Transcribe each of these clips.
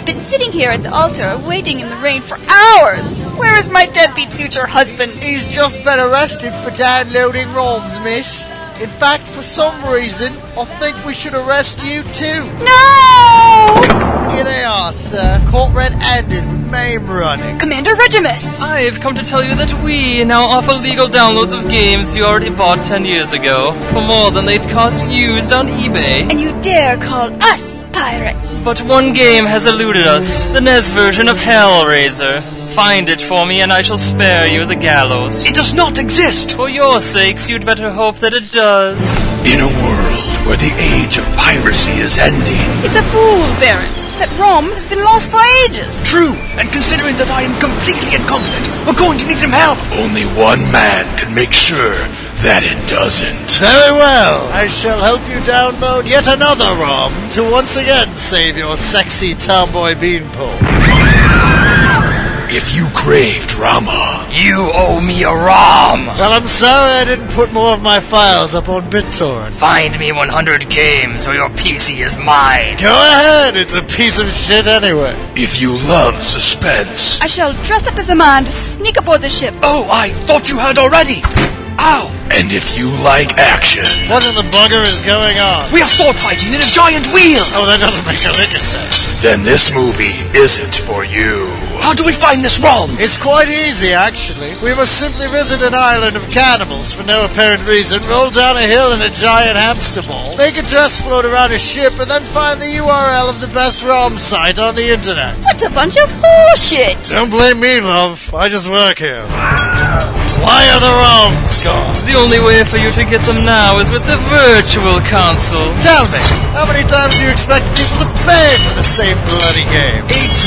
been sitting here at the altar waiting in the rain for hours. Where is my deadbeat future husband? He's just been arrested for downloading ROMs, miss. In fact, for some reason, I think we should arrest you too. No! Here they are, sir. Court red-handed with MAME running. Commander Regimus! I've come to tell you that we now offer legal downloads of games you already bought 10 years ago for more than they'd cost used on eBay. And you dare call us pirates? But one game has eluded us, the NES version of Hellraiser. Find it for me and I shall spare you the gallows. It does not exist! For your sakes, you'd better hope that it does. In a world where the age of piracy is ending. It's a fool's errand. That ROM has been lost for ages. True, and considering that I am completely incompetent, we're going to need some help. Only one man can make sure that it doesn't. Very well. I shall help you download yet another ROM to once again save your sexy tomboy beanpole. If you craved Rama, You owe me a ROM! Well, I'm sorry I didn't put more of my files up on BitTorrent. Find me 100 games or your PC is mine. Go ahead, it's a piece of shit anyway. if you love suspense. I shall dress up as a man to sneak aboard the ship. Oh, I thought you had already. Ow! And if you like action. What in the bugger is going on? We are sword fighting in a giant wheel! Oh, that doesn't make a lick of sense. Then this movie isn't for you. How do we find this ROM? It's quite easy, actually. We must simply visit an island of cannibals for no apparent reason, roll down a hill in a giant hamster ball, make a dress float around a ship, and then find the URL of the best ROM site on the internet. What a bunch of horseshit! Don't blame me, love. I just work here. Why are the ROMs gone? The only way for you to get them now is with the Virtual Console. Tell me, how many times do you expect people to pay for the same bloody game?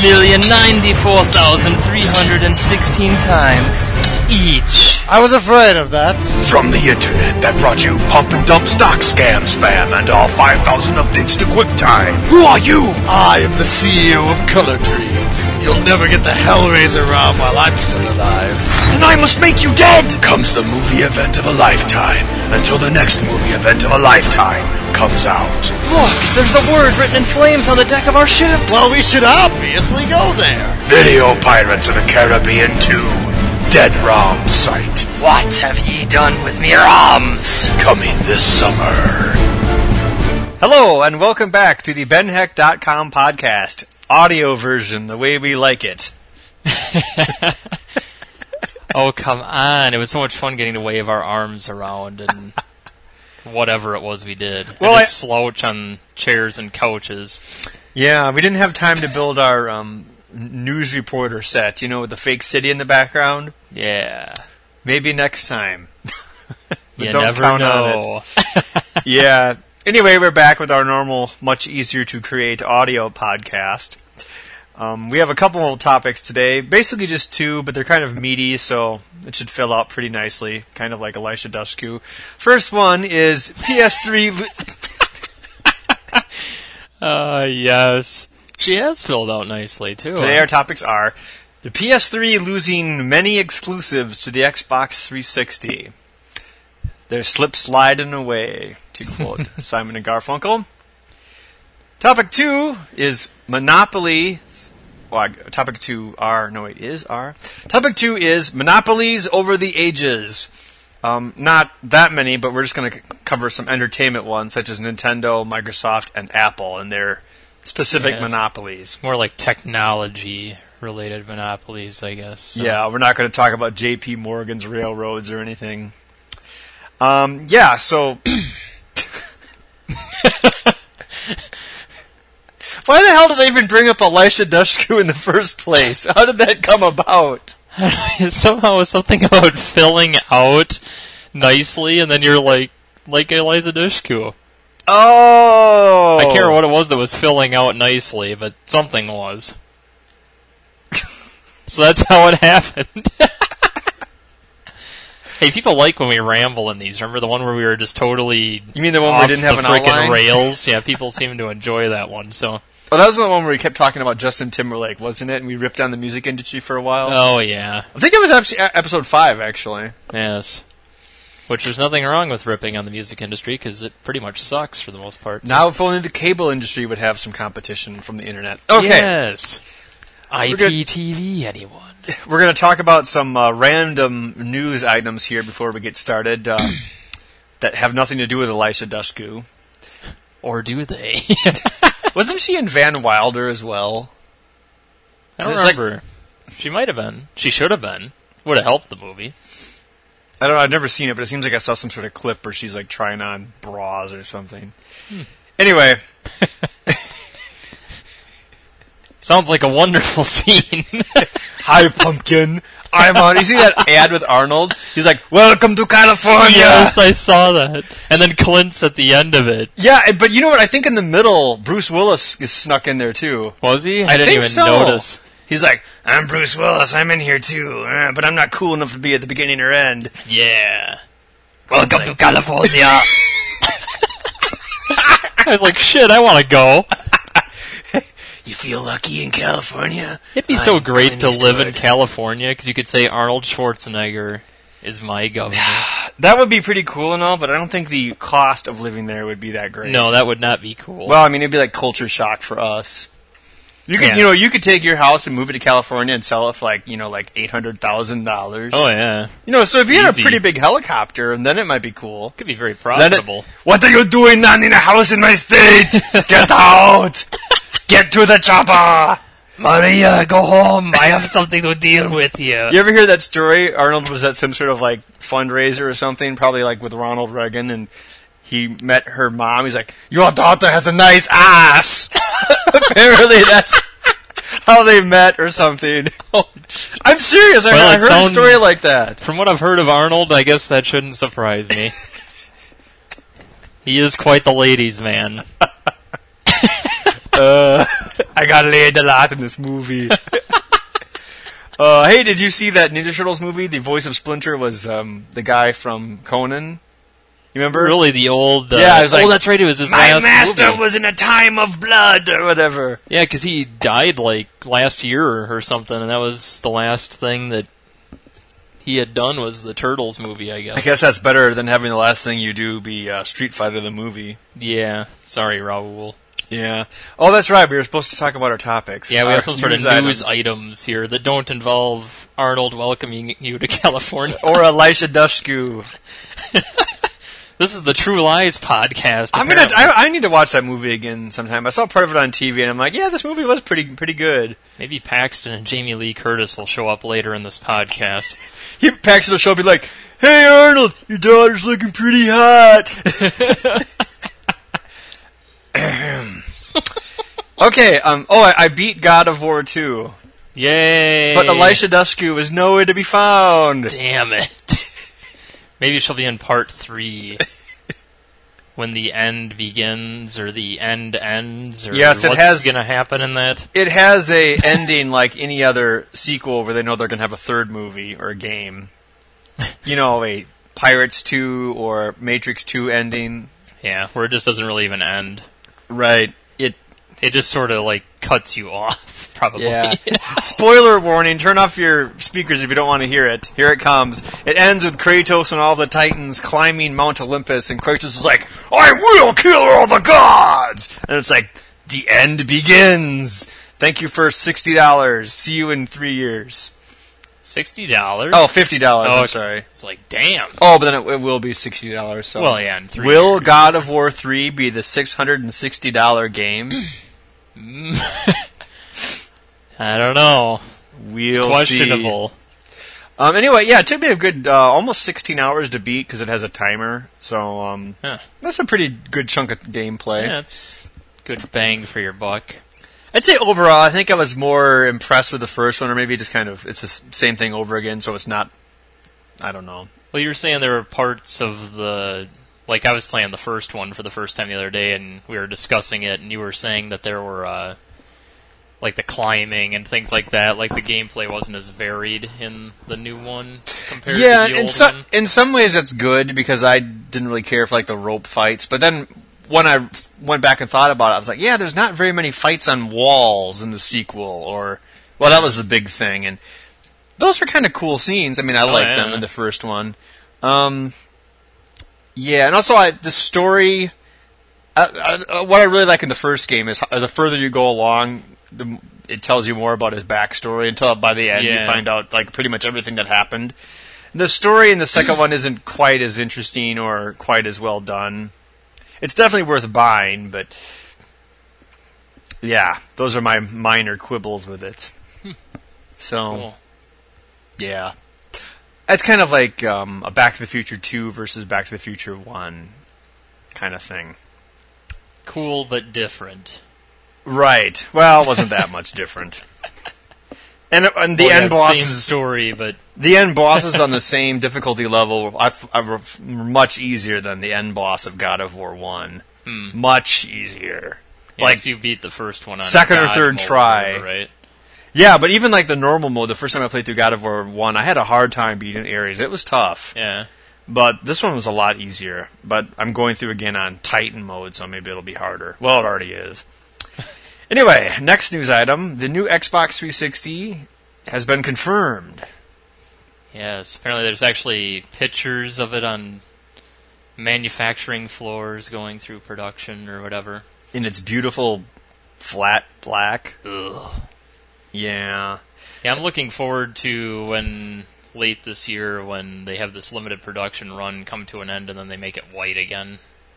8,094,316 times each. I was afraid of that. From the internet that brought you pump and dump stock scam spam and all 5,000 updates to QuickTime. Who are you? I am the CEO of Color Dreams. You'll never get the Hellraiser ROM while I'm still alive. Then I must make you dead! Comes the movie event of a lifetime until the next movie event of a lifetime comes out. Look, there's a word written in flames on the deck of our ship. Well, we should obviously go there. Video Pirates of the Caribbean 2. Dead ROM site. What have ye done with me ROMs? Coming this summer. Hello, and welcome back to the BenHeck.com podcast. Audio version, the way we like it. Oh, come on. It was so much fun getting to wave our arms around and whatever it was we did. Well, and just slouch on chairs and couches. Yeah, we didn't have time to build our news reporter set, with the fake city in the background. Yeah. Maybe next time. You don't never count know. on it. Yeah. Anyway, we're back with our normal, much easier to create audio podcast. We have a couple of topics today, basically just two, but they're kind of meaty, so it should fill out pretty nicely, kind of like Elisha Dushku. First one is PS3... Yes. She has filled out nicely, too. Today our topics are the PS3 losing many exclusives to the Xbox 360. They're slip-sliding away, to quote Simon and Garfunkel. Topic 2 is Monopoly. Well, topic 2 is R. Topic 2 is Monopolies over the ages. Not that many, but we're just going to cover some entertainment ones, such as Nintendo, Microsoft, and Apple, and their specific monopolies. More like technology-related monopolies, I guess. So. Yeah, we're not going to talk about J.P. Morgan's railroads or anything. So... Why the hell did I even bring up Elisha Dushku in the first place? How did that come about? Somehow something about filling out nicely, and then you're like Eliza Dushku. Oh! I can't remember what it was that was filling out nicely, but something was. So that's how it happened. Hey, people like when we ramble in these. Remember the one where we were just totally... You mean the one where we didn't have an outline? Rails? Yeah, people seem to enjoy that one, so... Oh, that was the one where we kept talking about Justin Timberlake, wasn't it? And we ripped down the music industry for a while. Oh, yeah. I think it was actually episode 5, actually. Yes. Which there's nothing wrong with ripping on the music industry, because it pretty much sucks for the most part. Now, if only the cable industry would have some competition from the internet. Okay. Yes. IPTV, anyone? We're going to talk about some random news items here before we get started that have nothing to do with Elisha Dushku. Or do they? Wasn't she in Van Wilder as well? I don't remember. She might have been. She should have been. Would have helped the movie. I don't know, I've never seen it, but it seems like I saw some sort of clip where she's like trying on bras or something. Anyway. Sounds like a wonderful scene. Hi, pumpkin. I'm on. You see that ad with Arnold? He's like, "Welcome to California." Yes, I saw that. And then Clint's at the end of it. Yeah, but you know what? I think in the middle, Bruce Willis is snuck in there too. Was he? I didn't think even so. notice. He's like, "I'm Bruce Willis. I'm in here too, but I'm not cool enough to be at the beginning or end." Yeah. Welcome to California. I was like, shit, I want to go. You feel lucky in California? It'd be so great to live in Eastwood. California, because you could say Arnold Schwarzenegger is my governor. That would be pretty cool and all, but I don't think the cost of living there would be that great. No, that would not be cool. Well, I mean, it'd be like culture shock for us. You could, Yeah. you could take your house and move it to California and sell it for like $800,000. Oh, yeah. So if you had Easy. a pretty big helicopter, then it might be cool. Could be very Then profitable. what are you doing, man, in a house in my state? Get out! Get to the chopper! Maria, go home. I have something to deal with you. You ever hear that story? Arnold was at some sort of like fundraiser or something, probably like with Ronald Reagan, and he met her mom. He's like, "Your daughter has a nice ass." Apparently, that's how they met or something. Oh, I'm serious. Well, I it heard a sounds- story like that. From what I've heard of Arnold, I guess that shouldn't surprise me. He is quite the ladies' man. I got laid a lot in this movie. Hey, did you see that Ninja Turtles movie? The voice of Splinter was the guy from Conan. You remember? Really, the old... Yeah, it was like, that's right, it was his My last master movie. was in a time of blood, or whatever. Yeah, because he died, last year or something, and that was the last thing that he had done was the Turtles movie, I guess. I guess that's better than having the last thing you do be Street Fighter the movie. Yeah. Sorry, Raul. Yeah. Oh, that's right. We were supposed to talk about our topics. Yeah, we Our have some sort of news items. items here that don't involve Arnold welcoming you to California. Or Elisha Dushku. This is the True Lies podcast. I need to watch that movie again sometime. I saw part of it on TV, and I'm like, yeah, this movie was pretty good. Maybe Paxton and Jamie Lee Curtis will show up later in this podcast. Paxton will show up and be like, "Hey, Arnold, your daughter's looking pretty hot." Okay, I beat God of War 2. Yay! But Elisha Dushku is nowhere to be found. Damn it. Maybe she'll be in part 3. When the end begins, or the end ends, or Yes, it what's has- going to happen in that. It has a ending like any other sequel where they know they're going to have a third movie or a game. A Pirates 2 or Matrix 2 ending. Yeah, where it just doesn't really even end. Right. It just sort of, cuts you off, probably. Yeah. Spoiler warning, turn off your speakers if you don't want to hear it. Here it comes. It ends with Kratos and all the Titans climbing Mount Olympus, and Kratos is like, "I will kill all the gods!" And it's like, the end begins. Thank you for $60. See you in 3 years. $60? Oh, $50, Oh, I'm sorry. It's like, damn. Oh, but then it will be $60, so... Well, yeah, in 3 Will years. God of War 3 be the $660 game? I don't know. We'll It's questionable. see. Anyway, yeah, it took me a good, almost 16 hours to beat because it has a timer. So, Huh. that's a pretty good chunk of gameplay. Yeah, it's good bang for your buck. I'd say overall, I think I was more impressed with the first one, or maybe just kind of, it's the same thing over again, so it's not, I don't know. Well, you were saying there were parts of the... I was playing the first one for the first time the other day, and we were discussing it, and you were saying that there were, the climbing and things like that, the gameplay wasn't as varied in the new one compared to the old one. In some ways it's good, because I didn't really care for, the rope fights, but then when I went back and thought about it, I was like, yeah, there's not very many fights on walls in the sequel, that was the big thing, and those were kind of cool scenes. I mean, I liked them in the first one. Yeah, and also the story. What I really like in the first game is the further you go along, it tells you more about his backstory until by the end you find out like pretty much everything that happened. The story in the second one isn't quite as interesting or quite as well done. It's definitely worth buying, but yeah, those are my minor quibbles with it. So, Cool. Yeah. it's kind of like a Back to the Future 2 versus Back to the Future 1 kind of thing. Cool, but different. Right. Well, it wasn't that much different. And the Well, end yeah, bosses, same story, but the end bosses on the same difficulty level are much easier than the end boss of God of War 1. Much easier. like you beat the first one on second or God third mode try. whatever, right? Yeah, but even like the normal mode, the first time I played through God of War 1, I had a hard time beating areas. It was tough. Yeah. But this one was a lot easier. But I'm going through again on Titan mode, so maybe it'll be harder. Well, it already is. Anyway, next news item. The new Xbox 360 has been confirmed. Yes. Apparently there's actually pictures of it on manufacturing floors going through production or whatever. In its beautiful flat black. Ugh. Yeah. Yeah, I'm looking forward to when late this year when they have this limited production run come to an end and then they make it white again.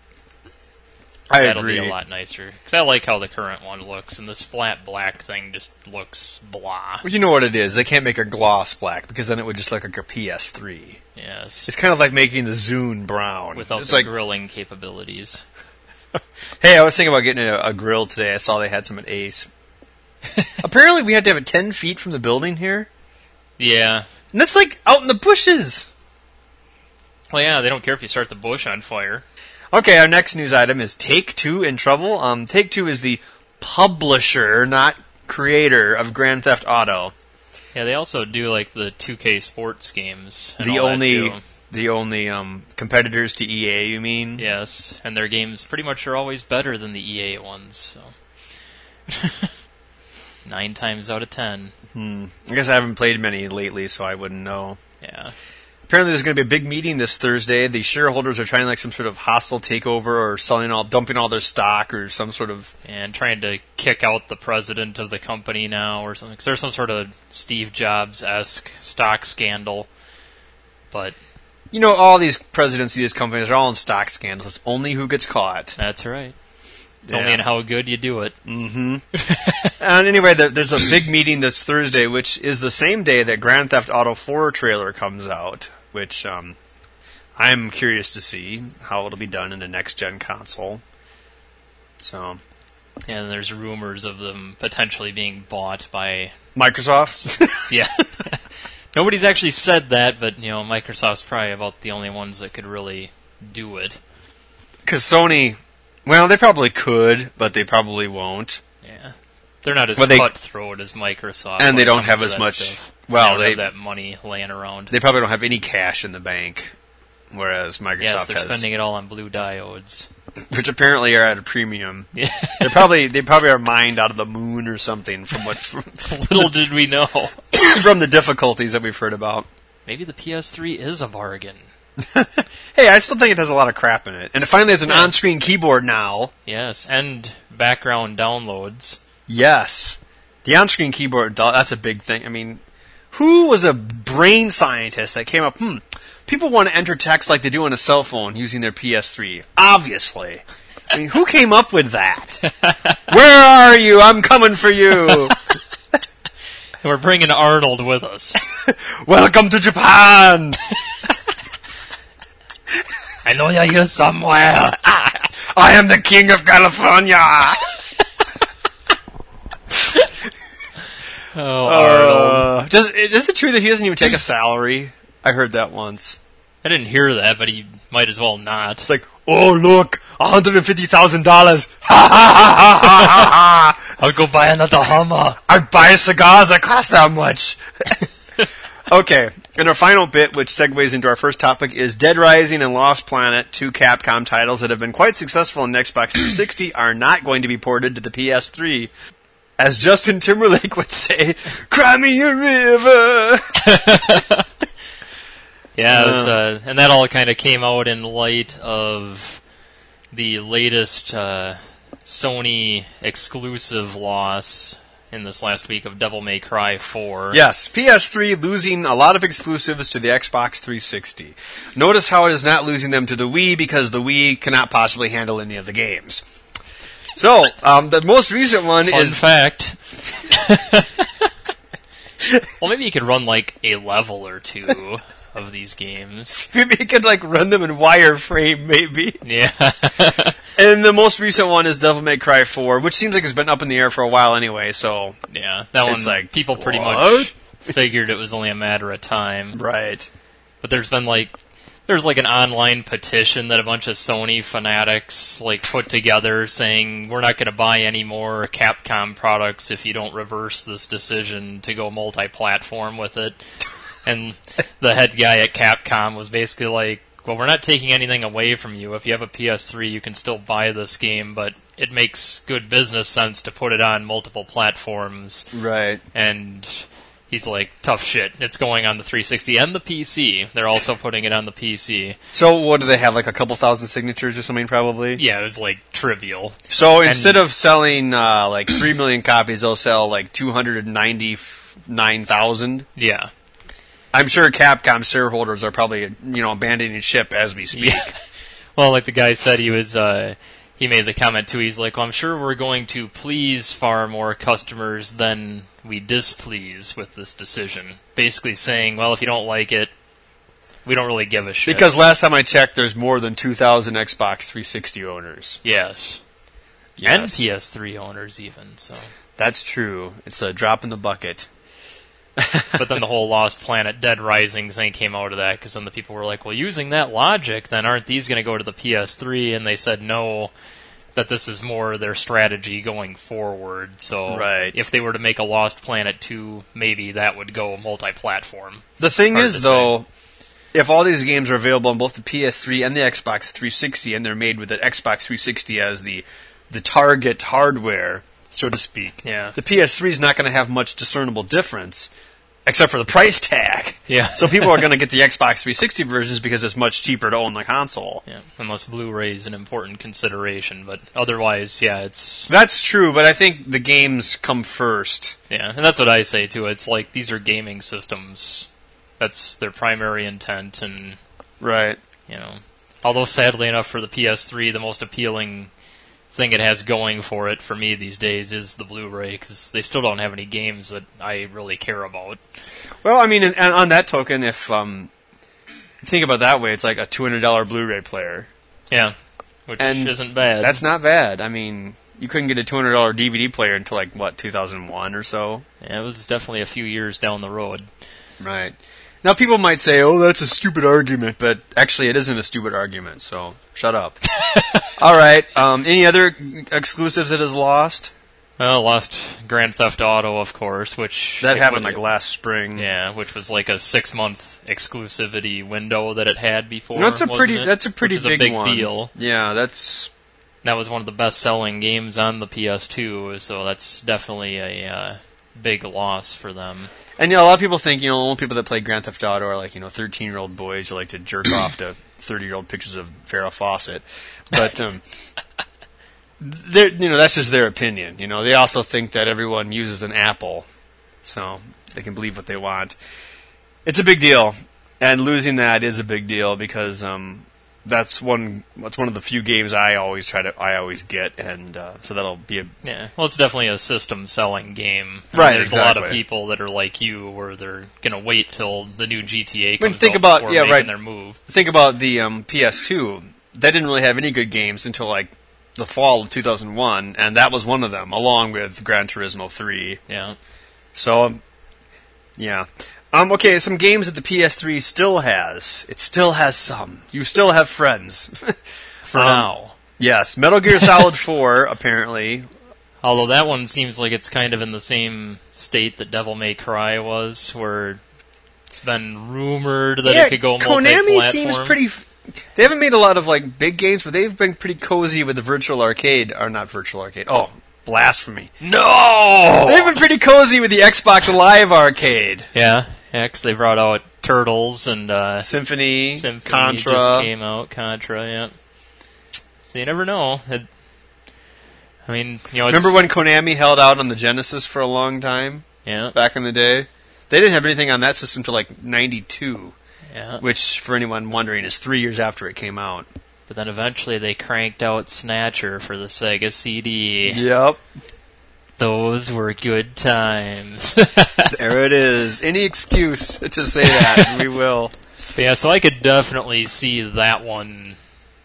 That'll be a lot nicer. Because I like how the current one looks, and this flat black thing just looks blah. Well, you know what it is. They can't make a gloss black, because then it would just look like a PS3. Yes. It's kind of like making the Zune brown. Without it's the like, grilling capabilities. hey, I was thinking about getting a grill today. I saw they had some at Ace. Apparently we had to have it 10 feet from the building here. Yeah. And that's like out in the bushes. Well, yeah, they don't care if you start the bush on fire. Okay, our next news item is Take-Two in trouble. Take-Two is the publisher, not creator, of Grand Theft Auto. Yeah, they also do like the 2K sports games. And The all that, only too. the only competitors to EA, you mean? Yes, and their games pretty much are always better than the EA ones. So 9 times out of 10. I guess I haven't played many lately, so I wouldn't know. Yeah. Apparently there's going to be a big meeting this Thursday. The shareholders are trying like some sort of hostile takeover or dumping all their stock or some sort of... And trying to kick out the president of the company now or something. 'Cause there's some sort of Steve Jobs-esque stock scandal. But You know, all these presidents of these companies are all in stock scandals. It's only who gets caught. that's right. It's Yeah. only in how good you do it. And anyway, there's a big meeting this Thursday, which is the same day that Grand Theft Auto 4 trailer comes out, which I'm curious to see how it'll be done in the next-gen console. So, And there's rumors of them potentially being bought by... Microsoft? Yeah. Nobody's actually said that, but, you know, Microsoft's probably about the only ones that could really do it. Because Sony... Well, they probably could, but they probably won't. Yeah. They're not as Well, cutthroat as Microsoft. And when they it don't comes have to as that much... stuff. Well, don't they have that money laying around. they probably don't have any cash in the bank, whereas Microsoft Yes, they're has... spending it all on blue diodes. Which apparently are at a premium. Yeah. They probably are mined out of the moon or something from Little did we know. from the difficulties that we've heard about. Maybe the PS3 is a bargain. Hey, I still think it has a lot of crap in it. And it finally has an on-screen keyboard now. Yes, and background downloads. Yes. The on-screen keyboard, that's a big thing. I mean, who was a brain scientist that came up, people want to enter text like they do on a cell phone using their PS3. Obviously. I mean, who came up with that? Where are you? I'm coming for you. And we're bringing Arnold with us. Welcome to Japan. I know you're here somewhere. I am the king of California. Oh, Arnold. Is it true that he doesn't even take a salary? I heard that once. I didn't hear that, but he might as well not. It's like, oh look, $150,000. Ha ha ha ha ha ha. I'll go buy another Hummer. I'd buy cigars that cost that much. Okay, and our final bit, which segues into our first topic, is Dead Rising and Lost Planet, 2 Capcom titles that have been quite successful in the Xbox 360, are not going to be ported to the PS3. As Justin Timberlake would say, cry me a river. Yeah, it was, and that all kind of came out in light of the latest Sony exclusive loss in this last week of Devil May Cry 4. Yes, PS3 losing a lot of exclusives to the Xbox 360. Notice how it is not losing them to the Wii, because the Wii cannot possibly handle any of the games. So, the most recent one Fun is... fact. Well, maybe you could run like a level or two of these games. Maybe you could run them in wireframe, maybe. Yeah. And the most recent one is Devil May Cry 4, which seems like it's been up in the air for a while anyway, so... Yeah, that It's one, like, people pretty what? much figured it was only a matter of time. Right. But there's been there's an online petition that a bunch of Sony fanatics put together saying we're not going to buy any more Capcom products if you don't reverse this decision to go multi-platform with it. And the head guy at Capcom was basically like, well, we're not taking anything away from you. If you have a PS3, you can still buy this game, but it makes good business sense to put it on multiple platforms. Right. And he's like, tough shit. It's going on the 360 and the PC. They're also putting it on the PC. So what do they have, a couple thousand signatures or something, probably? Yeah, it was trivial. So instead of selling 3 million copies, they'll sell 299,000? Yeah. I'm sure Capcom shareholders are probably, abandoning ship as we speak. Yeah. Well, like the guy said, he made the comment too, he's like, well, I'm sure we're going to please far more customers than we displease with this decision. Basically saying, well, if you don't like it, we don't really give a shit. Because last time I checked, there's more than 2,000 Xbox 360 owners. Yes. And PS3 owners even, so. That's true. It's a drop in the bucket. But then the whole Lost Planet Dead Rising thing came out of that, because then the people were like, well, using that logic, then aren't these going to go to the PS3? And they said no, that this is more their strategy going forward. So if they were to make a Lost Planet 2, maybe that would go multi-platform. The thing is, though, if all these games are available on both the PS3 and the Xbox 360, and they're made with the Xbox 360 as the target hardware, so to speak, the PS3 is not going to have much discernible difference, except for the price tag. Yeah. So people are going to get the Xbox 360 versions because it's much cheaper to own the console. Yeah, unless Blu-ray is an important consideration, but otherwise, it's... That's true, but I think the games come first. Yeah, and that's what I say, too. It's these are gaming systems. That's their primary intent, and... Right. Although, sadly enough, for the PS3, the most appealing thing it has going for it for me these days is the Blu-ray, because they still don't have any games that I really care about. Well, I mean, on that token, if think about it that way, it's like a $200 Blu-ray player. Yeah, which isn't bad. That's not bad. I mean, you couldn't get a $200 DVD player until 2001 or so. Yeah, it was definitely a few years down the road. Right. Now, people might say, oh, that's a stupid argument, but actually it isn't a stupid argument, so shut up. All right. Any other exclusives it has lost? Well, lost Grand Theft Auto, of course, which... That happened last spring. Yeah, which was a 6-month exclusivity window that it had before. That's a pretty big one. Deal. Yeah, that was one of the best-selling games on the PS2, so that's definitely a big loss for them. And a lot of people think, only people that play Grand Theft Auto are 13-year-old boys who like to jerk off to 30-year-old pictures of Farrah Fawcett. But that's just their opinion. They also think that everyone uses an Apple, so they can believe what they want. It's a big deal, and losing that is a big deal because that's one of the few games I always get, and so that'll be a... Yeah, well, it's definitely a system-selling game. Right, there's a lot of people that are like you, where they're going to wait till the new GTA comes out before making their move. Think about the PS2. That didn't really have any good games until, the fall of 2001, and that was one of them, along with Gran Turismo 3. Yeah. So, yeah. Okay, some games that the PS3 still has. It still has some. You still have friends. For now. Yes. Metal Gear Solid 4, apparently. Although that one seems like it's kind of in the same state that Devil May Cry was, where it's been rumored that it could go multi-platform. Konami seems pretty... They haven't made a lot of, big games, but they've been pretty cozy with the Virtual Arcade. Or not Virtual Arcade. Oh, blasphemy. No! They've been pretty cozy with the Xbox Live Arcade. Yeah, because they brought out Turtles and Symphony, Contra just came out. Contra, yeah. So you never know. Remember when Konami held out on the Genesis for a long time? Yeah. Back in the day? They didn't have anything on that system till like 92. Yeah. Which, for anyone wondering, is 3 years after it came out. But then eventually they cranked out Snatcher for the Sega CD. Yep. Those were good times. There it is. Any excuse to say that, we will. But yeah, so I could definitely see that one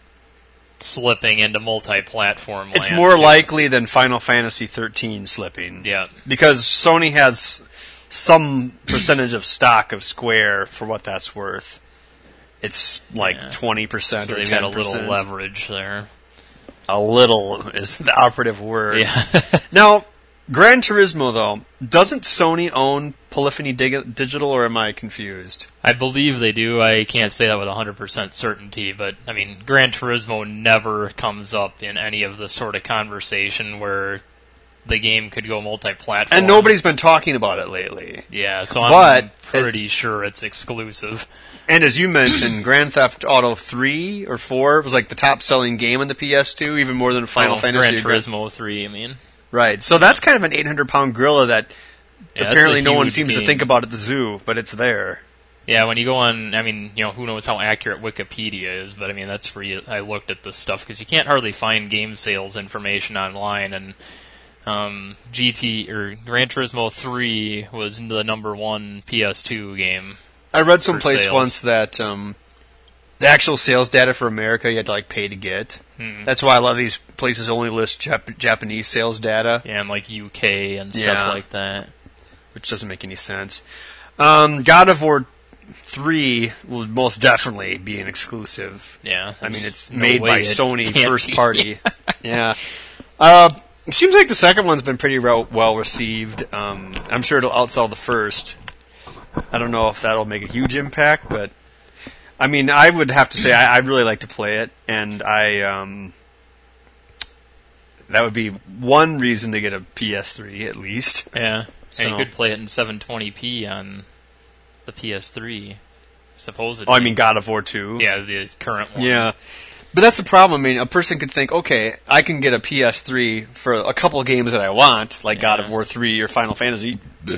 slipping into multi-platform It's land, more too. likely than Final Fantasy 13 slipping. Yeah. Because Sony has some percentage of stock of Square for what that's worth. It's like 20% So or 10%. they've got a little leverage there. A little is the operative word. Yeah. Now, Gran Turismo, though, doesn't Sony own Polyphony Digital, or am I confused? I believe they do. I can't say that with 100% certainty, but, Gran Turismo never comes up in any of the sort of conversation where the game could go multi-platform. And nobody's been talking about it lately. Yeah, so I'm pretty sure it's exclusive. And as you mentioned, Grand Theft Auto 3 or 4 was like the top-selling game on the PS2, even more than Final Fantasy. Gran Turismo 3, Right, so that's kind of an 800-pound gorilla that apparently no one huge seems to game. think about at the zoo, but it's there. Yeah, when you go on, who knows how accurate Wikipedia is, but that's where I looked at this stuff, because you can't hardly find game sales information online, and Gran Turismo 3 was the number one PS2 game. I read someplace sales. once that the actual sales data for America you had to pay to get. That's why a lot of these places only list Japanese sales data. Yeah, and UK and stuff like that. Which doesn't make any sense. God of War 3 will most definitely be an exclusive. Yeah. It's made by Sony first be. party. Yeah. It seems like the second one's been pretty well received. I'm sure it'll outsell the first. I don't know if that'll make a huge impact, but I would have to say I'd really like to play it, and that would be one reason to get a PS3 at least. Yeah, So. and you could play it in 720p on the PS3, supposedly. Oh, God of War 2? Yeah, the current one. Yeah. But that's the problem. A person could think, okay, I can get a PS3 for a couple of games that I want, like God of War 3 or Final Fantasy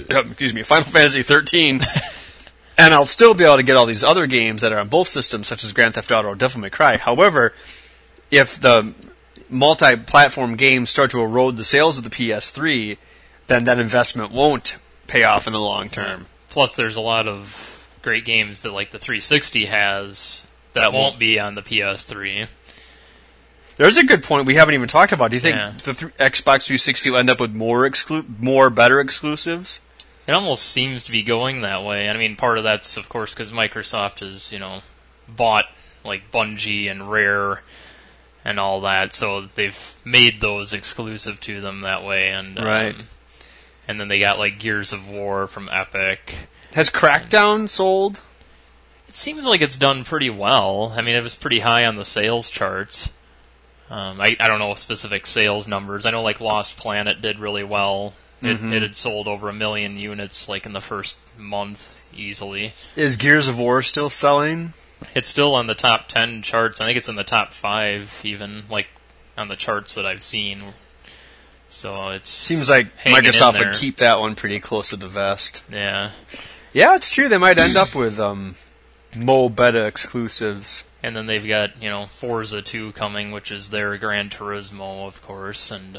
13, and I'll still be able to get all these other games that are on both systems, such as Grand Theft Auto or Devil May Cry. However, if the multi-platform games start to erode the sales of the PS3, then that investment won't pay off in the long term. Plus, there's a lot of great games that the 360 has that won't be on the PS3. There's a good point we haven't even talked about. Do you think the Xbox 360 will end up with more better exclusives? It almost seems to be going that way. Part of that's, of course, because Microsoft has, bought Bungie and Rare and all that, so they've made those exclusive to them that way. And right. And then they got Gears of War from Epic. Has Crackdown sold? It seems like it's done pretty well. It was pretty high on the sales charts. I don't know specific sales numbers. I know Lost Planet did really well. It had sold over 1 million units in the first month easily. Is Gears of War still selling? It's still on the top 10 charts. I think it's in the top 5 even, on the charts that I've seen. So it seems like Microsoft would keep that one pretty close to the vest. Yeah. Yeah, it's true. They might end up with Mo Beta exclusives. And then they've got, Forza 2 coming, which is their Gran Turismo, of course, and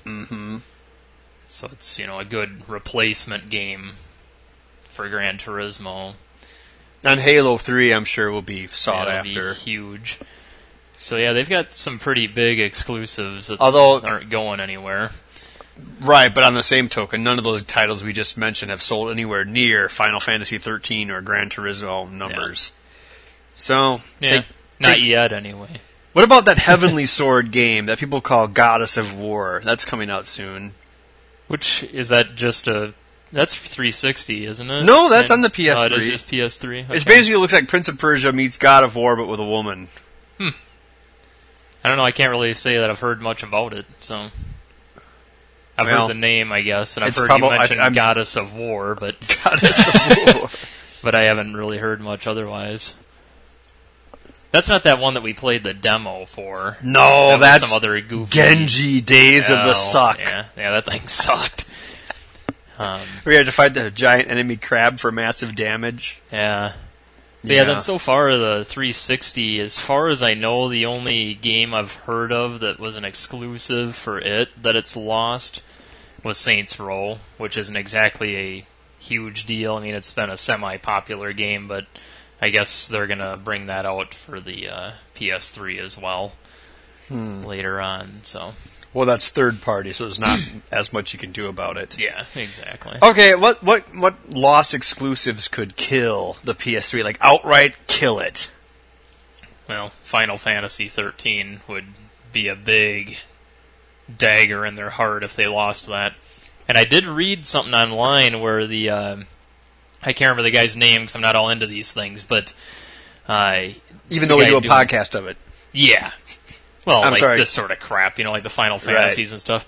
so it's, a good replacement game for Gran Turismo. And Halo 3, I'm sure, will be sought It'll after. Be huge. So yeah, they've got some pretty big exclusives that aren't going anywhere. Right, but on the same token, none of those titles we just mentioned have sold anywhere near Final Fantasy 13 or Gran Turismo numbers. Yeah. So, not yet anyway. What about that Heavenly Sword game that people call Goddess of War? That's coming out soon. Which, is that just that's 360, isn't it? No, that's on the PS3. Oh, it is just PS3? Okay. It basically looks like Prince of Persia meets God of War, but with a woman. I don't know, I can't really say that I've heard much about it, so... I've heard the name, I guess, and I've heard you mention Goddess of War, but... Goddess of War. but I haven't really heard much otherwise. That's not that one that we played the demo for. No, that that's some other goofy Genji Days of the Oh, Suck. Yeah, that thing sucked. We had to fight the giant enemy crab for massive damage. Yeah. But Yeah. then so far the 360, as far as I know, the only game I've heard of that was an exclusive for it that it's lost was Saints Row, which isn't exactly a huge deal. I mean, it's been a semi-popular game, but I guess they're going to bring that out for the PS3 as well later on. So Well, that's third party, so there's not as much you can do about it. yeah, exactly. Okay, what lost exclusives could kill the PS3? Like, outright kill it? Well, Final Fantasy 13 would be a big dagger in their heart if they lost that. And I did read something online where the I can't remember the guy's name because I'm not all into these things, but Even though we do a podcast of it. Yeah. Well, I'm like sorry. this sort of crap, like the Final Fantasies and stuff.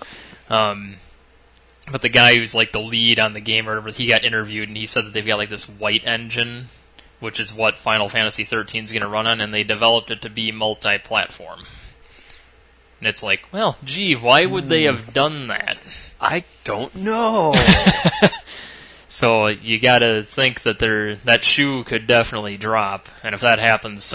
But the guy who's like the lead on the game or whatever, he got interviewed and he said that they've got like this white engine, which is what Final Fantasy 13 is going to run on, and they developed it to be multi-platform. And it's like, well, gee, why would they have done that? I don't know. So you got to think that that shoe could definitely drop, and if that happens,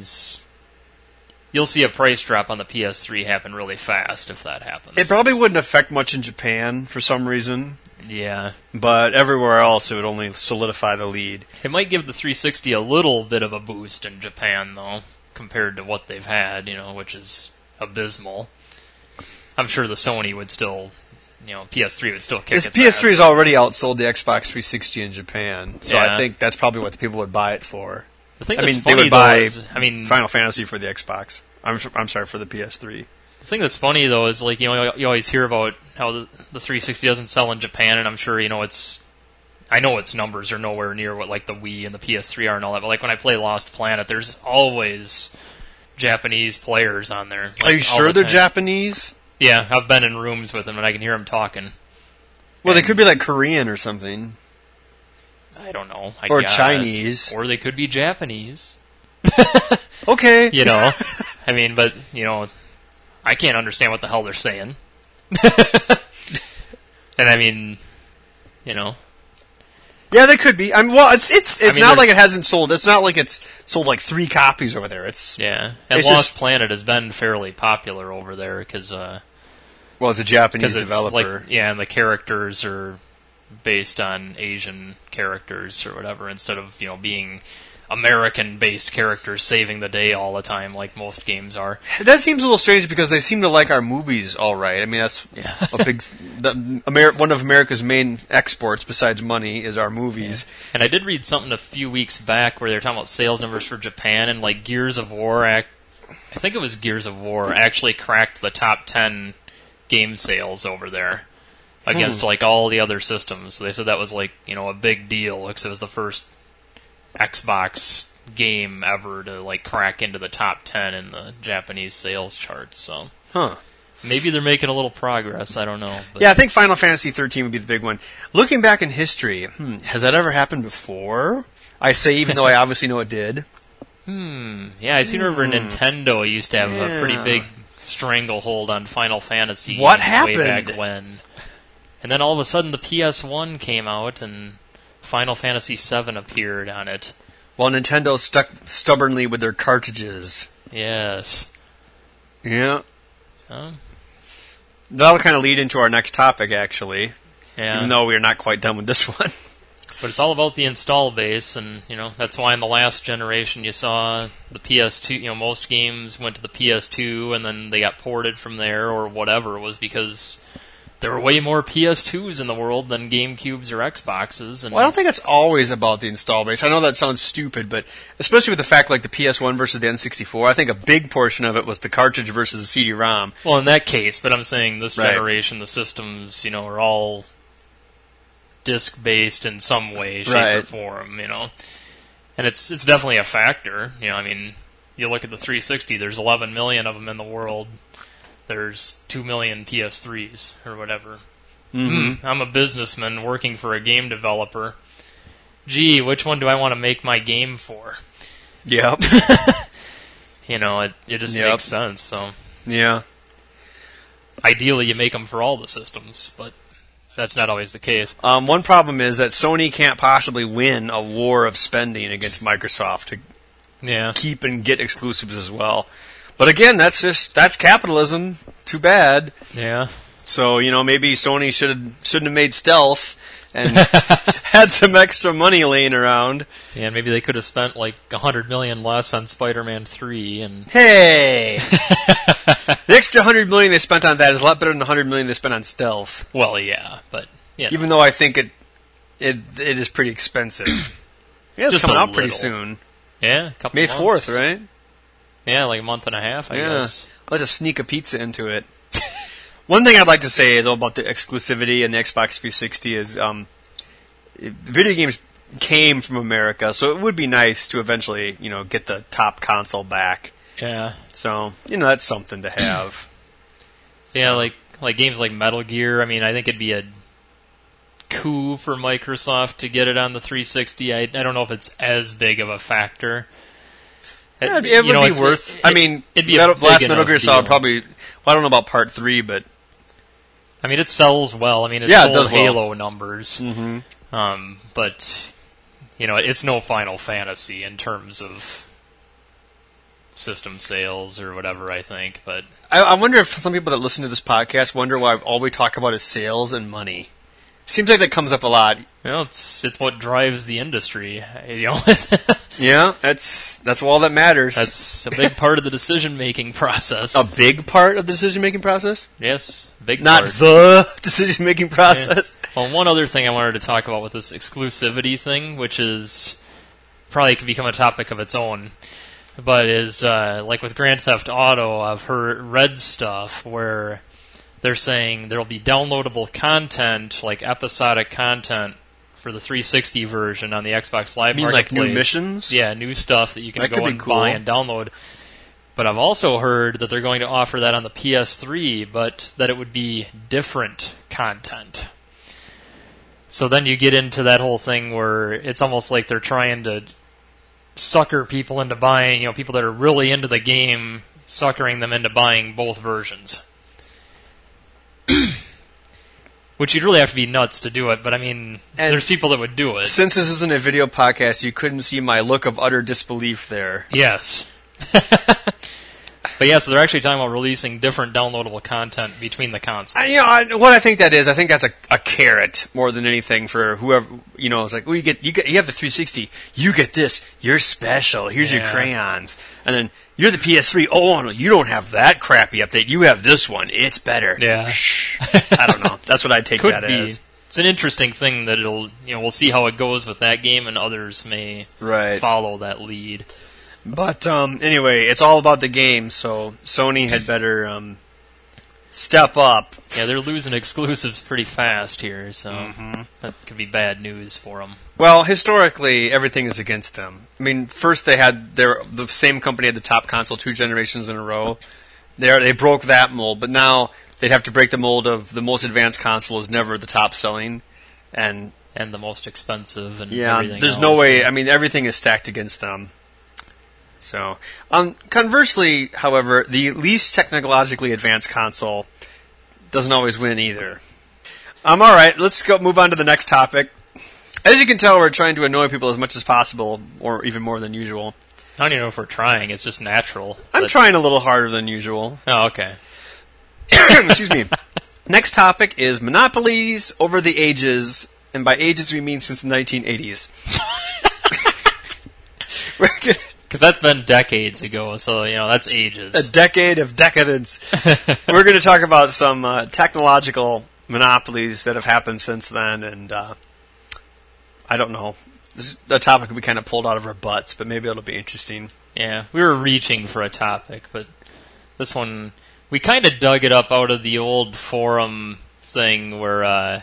you'll see a price drop on the PS3 happen really fast if that happens. It probably wouldn't affect much in Japan for some reason, Yeah. but everywhere else it would only solidify the lead. It might give the 360 a little bit of a boost in Japan, though, compared to what they've had, which is abysmal. I'm sure the Sony would still, PS3 would still kick This its PS3 ass. has already outsold the Xbox 360 in Japan, so Yeah. I think that's probably what the people would buy it for. The thing I that's mean, they funny, would buy though, is, Final Fantasy for the Xbox. I'm sorry, for the PS3. the thing that's funny, though, is, like, you always hear about how the 360 doesn't sell in Japan, and I'm sure, I know its numbers are nowhere near what, like, the Wii and the PS3 are and all that, but, like, when I play Lost Planet, there's always Japanese players on there. Like, Are you all sure the they're time. Japanese? Yeah, I've been in rooms with them, and I can hear them talking. Well, they could be like Korean or something. I don't know. I Or guess. Chinese. Or they could be Japanese. Okay. I mean, but, I can't understand what the hell they're saying. And I mean, Yeah, they could be. Well, it's I mean, not like it hasn't sold. It's not like it's sold like 3 copies over there. yeah. And It's Lost just- Planet has been fairly popular over there because Well, it's a Japanese it's developer. like, and the characters are based on Asian characters or whatever instead of, being American-based characters saving the day all the time like most games are. That seems a little strange because they seem to like our movies all right. I mean, that's a big... one of America's main exports, besides money, is our movies. And I did read something a few weeks back where they were talking about sales numbers for Japan, and like Gears of War, I think it was Gears of War, actually cracked the top 10 game sales over there against like all the other systems. So they said that was like, a big deal because it was the first Xbox game ever to like crack into the top 10 in the Japanese sales charts. So Huh. maybe they're making a little progress. I don't know. But Yeah, I think Final Fantasy 13 would be the big one. Looking back in history, has that ever happened before? I say, even though I obviously know it did. Yeah, I seem to remember Nintendo used to have a pretty big stranglehold on Final Fantasy. What way happened? back when? And then all of a sudden the PS1 came out and Final Fantasy VII appeared on it. While Nintendo stuck stubbornly with their cartridges. Yes. Yeah. So, That'll kind of lead into our next topic, actually. yeah. Even though we're not quite done with this one. But it's all about the install base, and that's why in the last generation you saw the PS2. Most games went to the PS2, and then they got ported from there, or whatever. It was because there were way more PS2s in the world than GameCubes or Xboxes. And Well, I don't think it's always about the install base. I know that sounds stupid, but especially with the fact like the PS1 versus the N64, I think a big portion of it was the cartridge versus the CD-ROM. Well, in that case, but I'm saying this Right. generation, the systems, are all disc-based in some way, shape, or Right. form, And it's definitely a factor. I mean, you look at the 360, there's 11 million of them in the world. There's 2 million PS3s, or whatever. I'm a businessman working for a game developer. gee, which one do I want to make my game for? Yep. It just makes sense. So Yeah. ideally, you make them for all the systems, but that's not always the case. One problem is that Sony can't possibly win a war of spending against Microsoft to Yeah. keep and get exclusives as well. But again, that's capitalism. Too bad. Yeah. So, maybe Sony shouldn't have made Stealth and had some extra money laying around. Yeah, and maybe they could have spent like $100 million less on Spider-Man 3 and Hey! The extra $100 million they spent on that is a lot better than the $100 million they spent on Stealth. well, yeah, but Even though I think it is pretty expensive. Yeah, it's Just coming a out pretty little. soon. yeah, a couple May months. 4th, right? Yeah, like a month and a half, I guess. I'll just sneak a pizza into it. One thing I'd like to say, though, about the exclusivity and the Xbox 360 is video games came from America, so it would be nice to eventually, get the top console back. Yeah, So, that's something to have. yeah, like games like Metal Gear. I mean, I think it'd be a coup for Microsoft to get it on the 360. I don't know if it's as big of a factor. Yeah, it would be worth. It'd be the a big last Metal enough Gear Solid deal. probably. Well, I don't know about Part 3, but I mean, it sells well. I mean, it Yeah, it sold does well. Halo numbers. But it's no Final Fantasy in terms of system sales or whatever. I think, but I wonder if some people that listen to this podcast wonder why all we talk about is sales and money. Seems like that comes up a lot. it's what drives the industry. Yeah, that's all that matters. That's a big part of the decision-making process. a big part of the decision-making process? Yes, big Not part. the decision-making process. Well, one other thing I wanted to talk about with this exclusivity thing, which is probably could become a topic of its own, but is like with Grand Theft Auto, I've read stuff where they're saying there'll be downloadable content, like episodic content, for the 360 version on the Xbox Live You mean like Marketplace. new missions? Yeah, new stuff that you can That could go be and cool. buy and download. But I've also heard that they're going to offer that on the PS3, but that it would be different content. So then you get into that whole thing where it's almost like they're trying to sucker people into buying, people that are really into the game, suckering them into buying both versions. Which you'd really have to be nuts to do it, but I mean, And there's people that would do it. Since this isn't a video podcast, you couldn't see my look of utter disbelief there. Yes. But yeah, so they're actually talking about releasing different downloadable content between the consoles. What I think that is, I think that's a carrot more than anything for whoever. It's like, well, you have the 360, you get this, you're special. Here's your Yeah. crayons, and then you're the PS3. Oh no, you don't have that crappy update. You have this one. It's better. Yeah. Shh. I don't know. That's what I take Could that be. as. It's an interesting thing that we'll see how it goes with that game, and others may Right. follow that lead. But anyway, it's all about the game, so Sony had better step up. Yeah, they're losing exclusives pretty fast here, so that could be bad news for them. Well, historically, everything is against them. I mean, first they had the same company had the top console 2 generations in a row. They broke that mold, but now they'd have to break the mold of the most advanced console is never the top selling, and And the most expensive and yeah, everything there's else. no way. I mean, everything is stacked against them. So, conversely, however, the least technologically advanced console doesn't always win either. All right, let's move on to the next topic. As you can tell, we're trying to annoy people as much as possible, or even more than usual. I don't even know if we're trying. It's just natural. I'm But- trying a little harder than usual. Oh, okay. Excuse me. Next topic is monopolies over the ages, and by ages we mean since the 1980s. We're gonna Because that's been decades ago, so, that's ages. a decade of decadence. We're going to talk about some technological monopolies that have happened since then, and I don't know. This is a topic we kind of pulled out of our butts, but maybe it'll be interesting. Yeah, we were reaching for a topic, but this one, we kind of dug it up out of the old forum thing where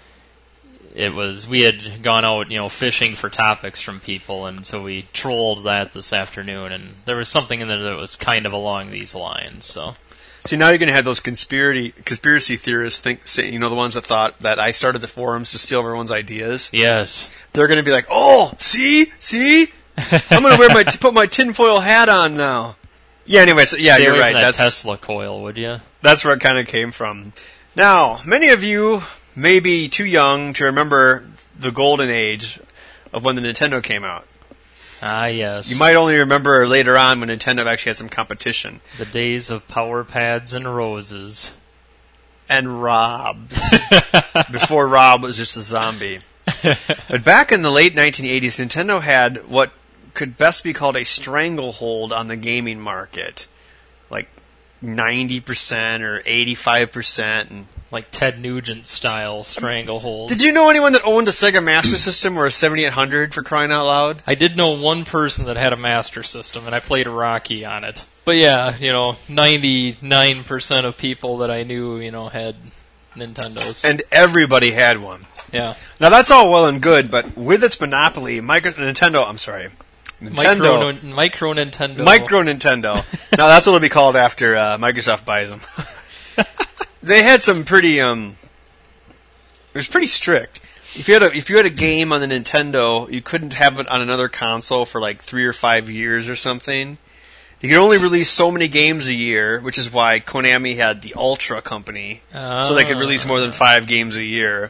we had gone out, fishing for topics from people, and so we trolled that this afternoon, and there was something in there that was kind of along these lines, so. See, now you're going to have those conspiracy theorists the ones that thought that I started the forums to steal everyone's ideas. Yes. They're going to be like, oh, see? I'm going to put my tinfoil hat on now. Yeah, anyway, so, yeah, Stay you're away right. from that That's Tesla coil, would you? That's where it kind of came from. Now, many of you may be too young to remember the golden age of when the Nintendo came out. Ah, yes. You might only remember later on when Nintendo actually had some competition. The days of power pads and roses. And Robs. Before Rob was just a zombie. But back in the late 1980s, Nintendo had what could best be called a stranglehold on the gaming market. Like 90% or 85%. And Like Ted Nugent style stranglehold. did you know anyone that owned a Sega Master System or a 7800 for crying out loud? I did know one person that had a Master System, and I played Rocky on it. But yeah, 99% of people that I knew, had Nintendos. And everybody had one. Yeah. Now that's all well and good, but with its monopoly, Nintendo. Micro Nintendo. Micro Nintendo. Now that's what it'll be called after Microsoft buys them. They had some pretty. It was pretty strict. If you had a game on the Nintendo, you couldn't have it on another console for like 3 or 5 years or something. You could only release so many games a year, which is why Konami had the Ultra Company, so they could release more than 5 games a year.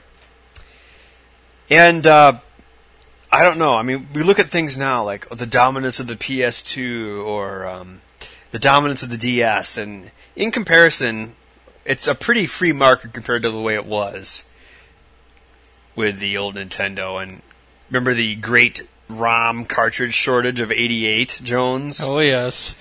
And I don't know. I mean, we look at things now like the dominance of the PS2 or the dominance of the DS, and in comparison, it's a pretty free market compared to the way it was with the old Nintendo. And remember the great ROM cartridge shortage of '88, Jones? Oh, yes.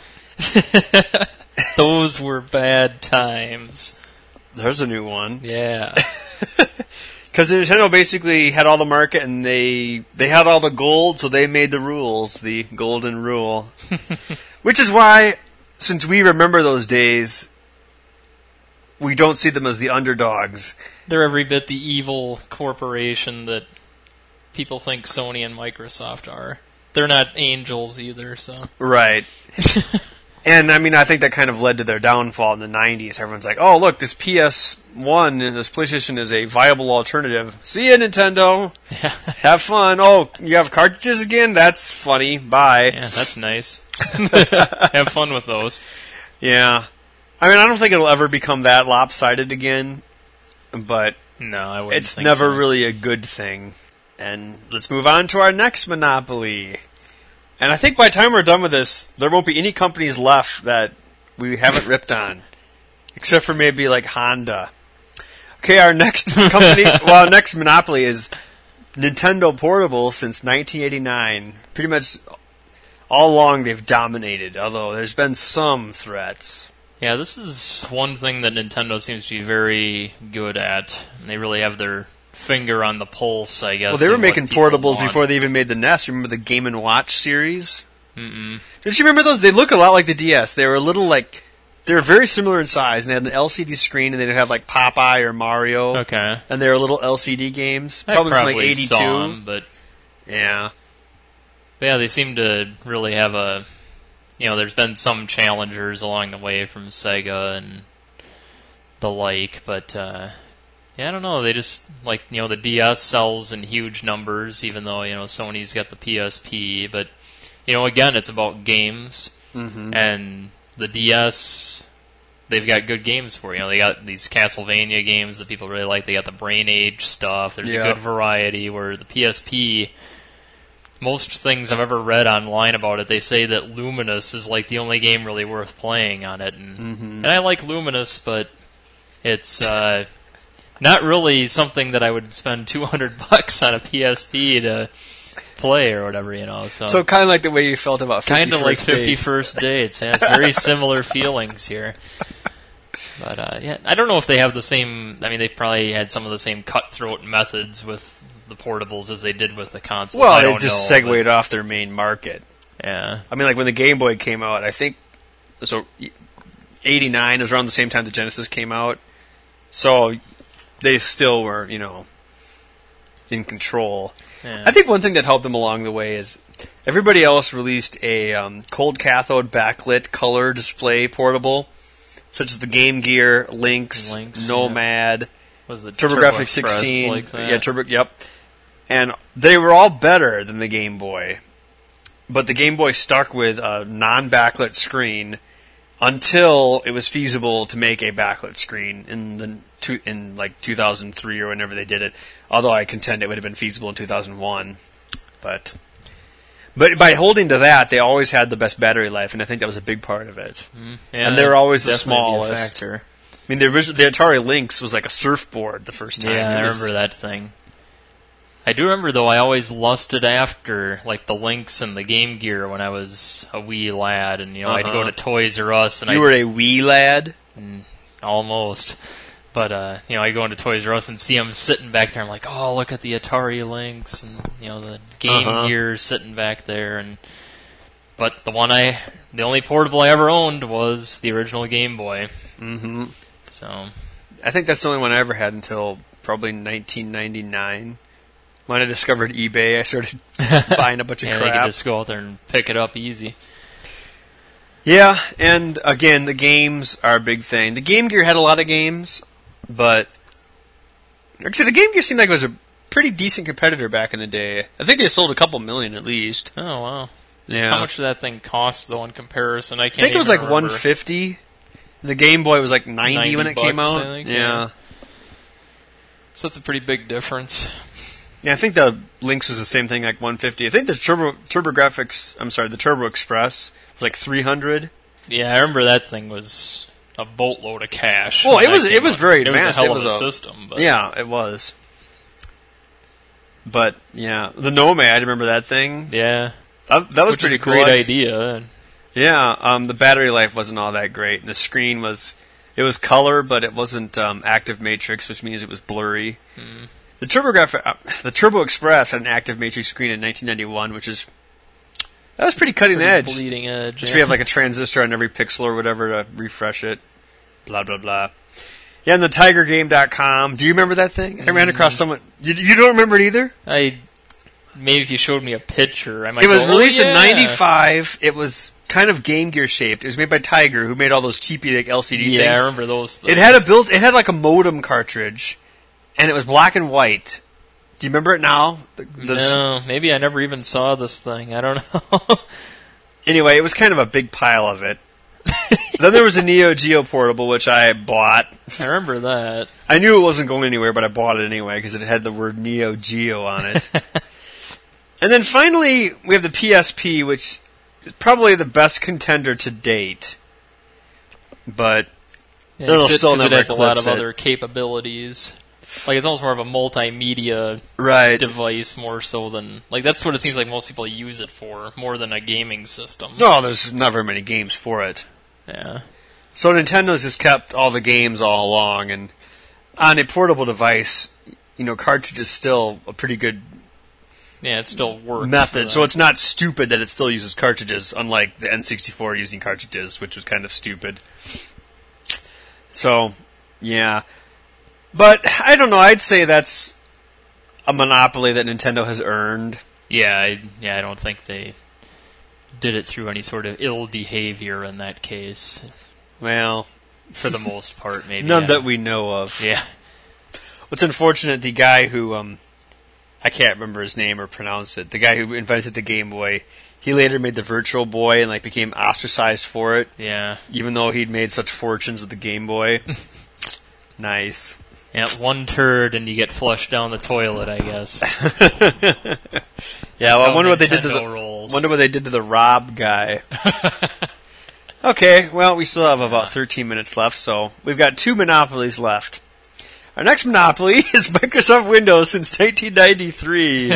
Those were bad times. There's a new one. Yeah. Because Nintendo basically had all the market and they had all the gold, so they made the rules, the golden rule. Which is why, since we remember those days, we don't see them as the underdogs. They're every bit the evil corporation that people think Sony and Microsoft are. They're not angels either, so. Right. And, I mean, I think that kind of led to their downfall in the 90s. Everyone's like, oh, look, this PS1, this PlayStation is a viable alternative. See ya, Nintendo. Yeah. Have fun. Oh, you have cartridges again? That's funny. Bye. Yeah, that's nice. Have fun with those. Yeah. I mean, I don't think it'll ever become that lopsided again, but No, I wouldn't it's think never so. really a good thing. And let's move on to our next monopoly. And I think by the time we're done with this, there won't be any companies left that we haven't ripped on. Except for maybe like Honda. Okay, our next company, next monopoly is Nintendo Portable since 1989. Pretty much all along they've dominated, although there's been some threats. Yeah, this is one thing that Nintendo seems to be very good at. They really have their finger on the pulse, I guess. Well, they were of making what people portables want. before they even made the NES. Remember the Game & Watch series? Mm-mm. Did you remember those? They look a lot like the DS. They were a little like... They were very similar in size, and they had an LCD screen, and they'd have like Popeye or Mario. Okay. And they were little LCD games. I Probably from probably like 82. saw them, but Yeah. yeah, they seem to really have a... there's been some challengers along the way from Sega and the like, but... Yeah, I don't know. They just, the DS sells in huge numbers, even though, Sony's got the PSP. But, again, it's about games. Mm-hmm. And the DS, they've got good games for you. They got these Castlevania games that people really like. They got the Brain Age stuff. There's a good variety, where the PSP, most things I've ever read online about it, they say that Luminous is, the only game really worth playing on it. And I like Luminous, but it's... not really something that I would spend $200 on a PSP to play or whatever, So kind of like the way you felt about 50 kind of like First Dates. 51st Dates. Yeah, it's very similar feelings here. But yeah, I don't know if they have the same. I mean, they've probably had some of the same cutthroat methods with the portables as they did with the consoles. Well, I they don't just know, segued off their main market. Yeah. I mean, like when the Game Boy came out, I think so. 89 was around the same time the Genesis came out, so they still were, in control. Yeah. I think one thing that helped them along the way is everybody else released a cold cathode backlit color display portable such as the Game Gear, Lynx, Nomad, Was the TurboGrafx Express 16, like that? yeah, yep. And they were all better than the Game Boy. But the Game Boy stuck with a non-backlit screen until it was feasible to make a backlit screen in 2003 or whenever they did it. Although I contend it would have been feasible in 2001. But by holding to that, they always had the best battery life, and I think that was a big part of it. Yeah, and they were always the definitely be a smallest. factor. I mean, the Atari Lynx was like a surfboard the first time. Yeah, I remember that thing. I do remember, though, I always lusted after, like, the Lynx and the Game Gear when I was a wee lad, and, I'd go to Toys R Us, and You were a wee lad? Almost. But, I'd go into Toys R Us and see them sitting back there. I'm like, oh, look at the Atari Lynx and, the Game Gear sitting back there. But the only portable I ever owned was the original Game Boy. Mm-hmm. So, I think that's the only one I ever had until probably 1999. When I discovered eBay, I started buying a bunch of you crap. could just go out there and pick it up easy. Yeah, and again, the games are a big thing. The Game Gear had a lot of games, but actually the Game Gear seemed like it was a pretty decent competitor back in the day. I think they sold a couple million at least. Oh, wow. Yeah. How much did that thing cost, though, in comparison? I think it was like $150. The Game Boy was like $90 when it came bucks, out. I think, yeah. So that's a pretty big difference. Yeah, I think the Lynx was the same thing, like $150. I think the the Turbo Express was like $300. Yeah, I remember that thing was a boatload of cash. Well, when it was out. very It advanced. was a hell It of was a a- system. But Yeah, it was. But yeah, the Nomad, remember that thing? yeah, That was which pretty is a cool. great idea. Yeah, the battery life wasn't all that great, and the screen was color, but it wasn't active matrix, which means it was blurry. The the Turbo Express had an active matrix screen in 1991, that was pretty cutting edge. Bleeding edge. Just we have like a transistor on every pixel or whatever to refresh it. Blah blah blah. Yeah, and the TigerGame.com. Do you remember that thing? I ran across someone. You don't remember it either? Maybe if you showed me a picture, I might. It was go, released oh, in yeah. '95. It was kind of Game Gear shaped. It was made by Tiger, who made all those cheapy like LCD things. Yeah, I remember those things. It had like a modem cartridge, and it was black and white. Do you remember it now? No, maybe I never even saw this thing. I don't know. Anyway, it was kind of a big pile of it. Then there was a Neo Geo portable, which I bought. I remember that. I knew it wasn't going anywhere, but I bought it anyway because it had the word Neo Geo on it. And then finally, we have the PSP, which is probably the best contender to date. But Yeah, it'll 'cause still it never has a lot eclipse of it. other capabilities. Like, it's almost more of a multimedia right. device more so than... Like, that's what it seems like most people use it for, more than a gaming system. No, there's not very many games for it. Yeah. So Nintendo's just kept all the games all along, and on a portable device, cartridge is still a pretty good Yeah, it still works. method. for So that. it's not stupid that it still uses cartridges, unlike the N64 using cartridges, which was kind of stupid. So, yeah. But, I don't know, I'd say that's a monopoly that Nintendo has earned. Yeah, I don't think they did it through any sort of ill behavior in that case. Well, For the most part, maybe. none yeah. that we know of. Yeah. What's unfortunate, the guy who, I can't remember his name or pronounce it, the guy who invented the Game Boy, he later made the Virtual Boy and became ostracized for it, Yeah. even though he'd made such fortunes with the Game Boy. Nice. Yeah, one turd and you get flushed down the toilet, I guess. Yeah, well, I wonder what they did to Nintendo rolls. wonder what they did to the Rob guy. Okay, well, we still have about 13 minutes left, so we've got 2 monopolies left. Our next monopoly is Microsoft Windows since 1993.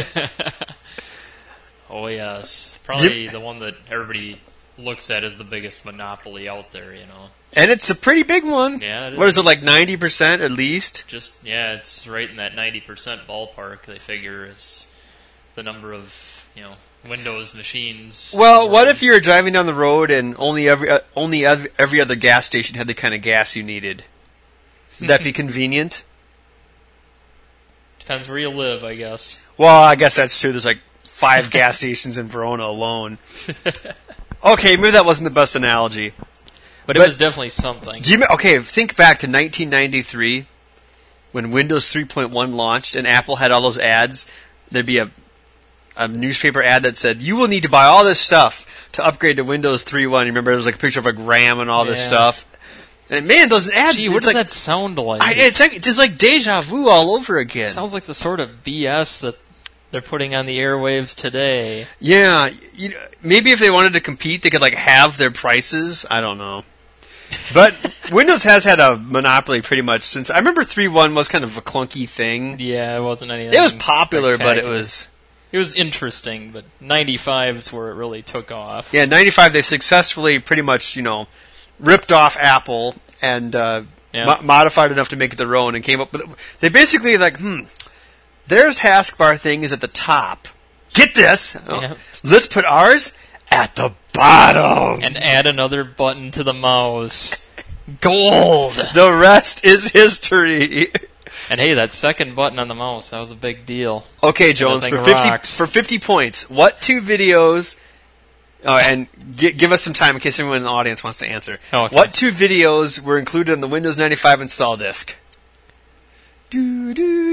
Oh, yes. Probably the one that everybody looks at as the biggest monopoly out there, And it's a pretty big one. Yeah, it What is is. it, like 90% at least? It's right in that 90% ballpark, they figure, is the number of, Windows machines. Well, what if you were driving down the road and only every other gas station had the kind of gas you needed? Would that be convenient? Depends where you live, I guess. Well, I guess that's true. There's 5 gas stations in Verona alone. Okay, maybe that wasn't the best analogy. But it was definitely something. Okay, think back to 1993 when Windows 3.1 launched and Apple had all those ads. There'd be a newspaper ad that said, "You will need to buy all this stuff to upgrade to Windows 3.1." You remember there was like a picture of a RAM and all this stuff. And man, those ads. Gee, what does that sound like? It's just like deja vu all over again. It sounds like the sort of BS that they're putting on the airwaves today. Yeah, maybe if they wanted to compete, they could like halve their prices. I don't know. But Windows has had a monopoly pretty much since. I remember 3.1 was kind of a clunky thing. Yeah, it wasn't anything. It was popular, but it was interesting. But 95's where it really took off. Yeah, 95 they successfully pretty much ripped off Apple and modified enough to make it their own and came up with. They basically their taskbar thing is at the top. Get this. Let's put ours at the bottom. And add another button to the mouse. Gold! The rest is history. And hey, that second button on the mouse, that was a big deal. Okay, Jones, for 50 points, what 2 videos... and give us some time in case anyone in the audience wants to answer. Okay. What 2 videos were included in the Windows 95 install disk? Oh,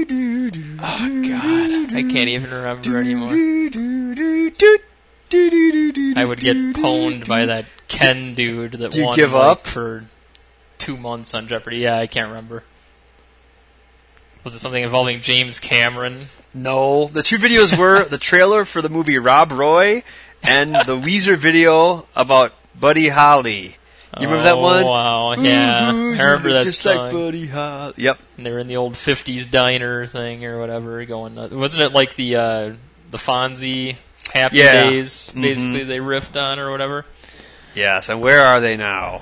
God. I can't even remember anymore. I would get pwned by that Ken dude that won give up? for 2 months on Jeopardy. Yeah, I can't remember. Was it something involving James Cameron? No. The 2 videos were the trailer for the movie Rob Roy and the Weezer video about Buddy Holly. You remember that one? Oh, wow, yeah. I remember that just song. like Buddy Holly. Yep. And they were in the old 50s diner thing or whatever going nuts. Wasn't it like the Fonzie Happy Days, basically, they riffed on or whatever? Yes, and where are they now?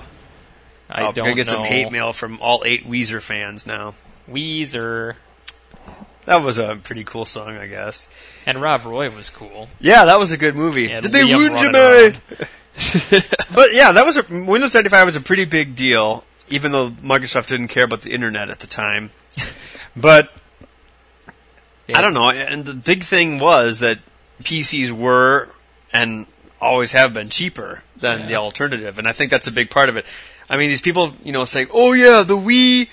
I don't know. I'm going to get some hate mail from all 8 Weezer fans now. Weezer. That was a pretty cool song, I guess. And Rob Roy was cool. Yeah, that was a good movie. Yeah, Did they Liam wound you, running man? But yeah, that was Windows 95 was a pretty big deal, even though Microsoft didn't care about the internet at the time. But Yeah. I don't know. And the big thing was that PCs were and always have been cheaper than the alternative, and I think that's a big part of it. I mean, these people, say, "Oh yeah, the Wii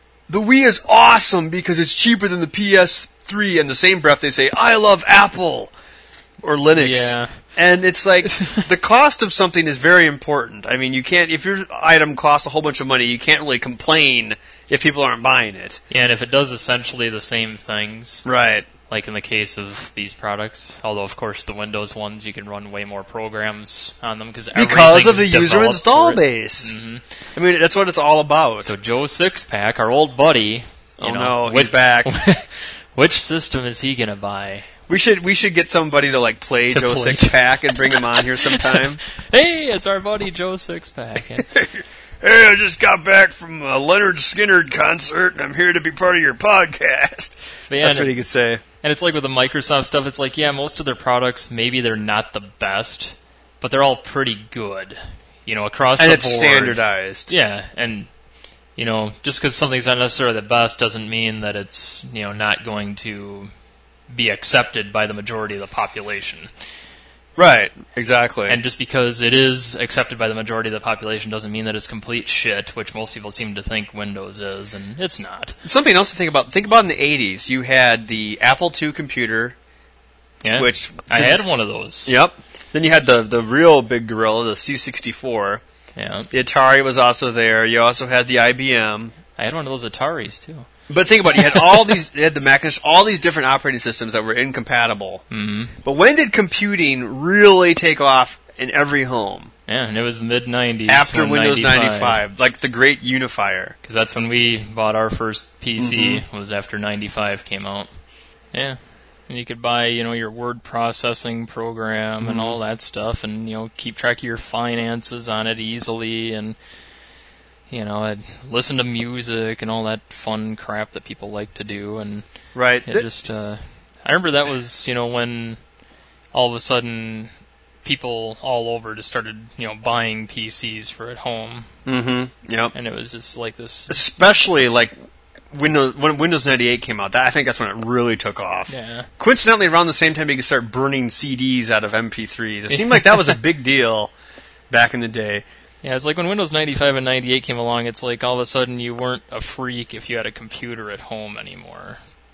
is awesome because it's cheaper than the PS3." In the same breath, they say, "I love Apple or Linux." Yeah. And it's like the cost of something is very important. I mean, you can't if your item costs a whole bunch of money, you can't really complain if people aren't buying it. Yeah, and if it does essentially the same things, Right. like in the case of these products, although of course the Windows ones you can run way more programs on them because of the everything's user developed install for it. base. Mm-hmm. I mean, that's what it's all about. So Joe Sixpack, our old buddy, He's back. Which system is he gonna buy? We should get somebody to play Joe play Sixpack and bring him on here sometime. Hey, it's our buddy Joe Sixpack. Hey, I just got back from a Leonard Skinner concert, and I'm here to be part of your podcast. That's what he could say. And it's like with the Microsoft stuff, it's like, yeah, most of their products, maybe they're not the best, but they're all pretty good, across the board. And it's standardized. Yeah, and, just because something's not necessarily the best doesn't mean that it's, not going to be accepted by the majority of the population. Right, exactly. And just because it is accepted by the majority of the population doesn't mean that it's complete shit, which most people seem to think Windows is, and it's not. Something else to think about. Think about in the 80s, you had the Apple II computer, Yeah, which I had one of those. Yep. Then you had the real big gorilla, the C64. Yeah, The Atari was also there. You also had the IBM. I had one of those Ataris too. But think about it, you had all these, you had the Macintosh, all these different operating systems that were incompatible. Mm-hmm. But when did computing really take off in every home? Yeah, and it was the mid-90s. After Windows 95, like the great unifier. Because that's when we bought our first PC, was after 95 came out. Yeah, and you could buy, your word processing program and all that stuff, and, keep track of your finances on it easily, and... I'd listen to music and all that fun crap that people like to do, and right. I remember that was, when all of a sudden people all over just started, buying PCs for at home. Mm-hmm. Yep. And it was just like this. Especially when Windows 98 came out, I think that's when it really took off. Yeah. Coincidentally, around the same time you could start burning CDs out of MP3s. It seemed like that was a big deal back in the day. Yeah, it's like when Windows 95 and 98 came along, it's like all of a sudden you weren't a freak if you had a computer at home anymore.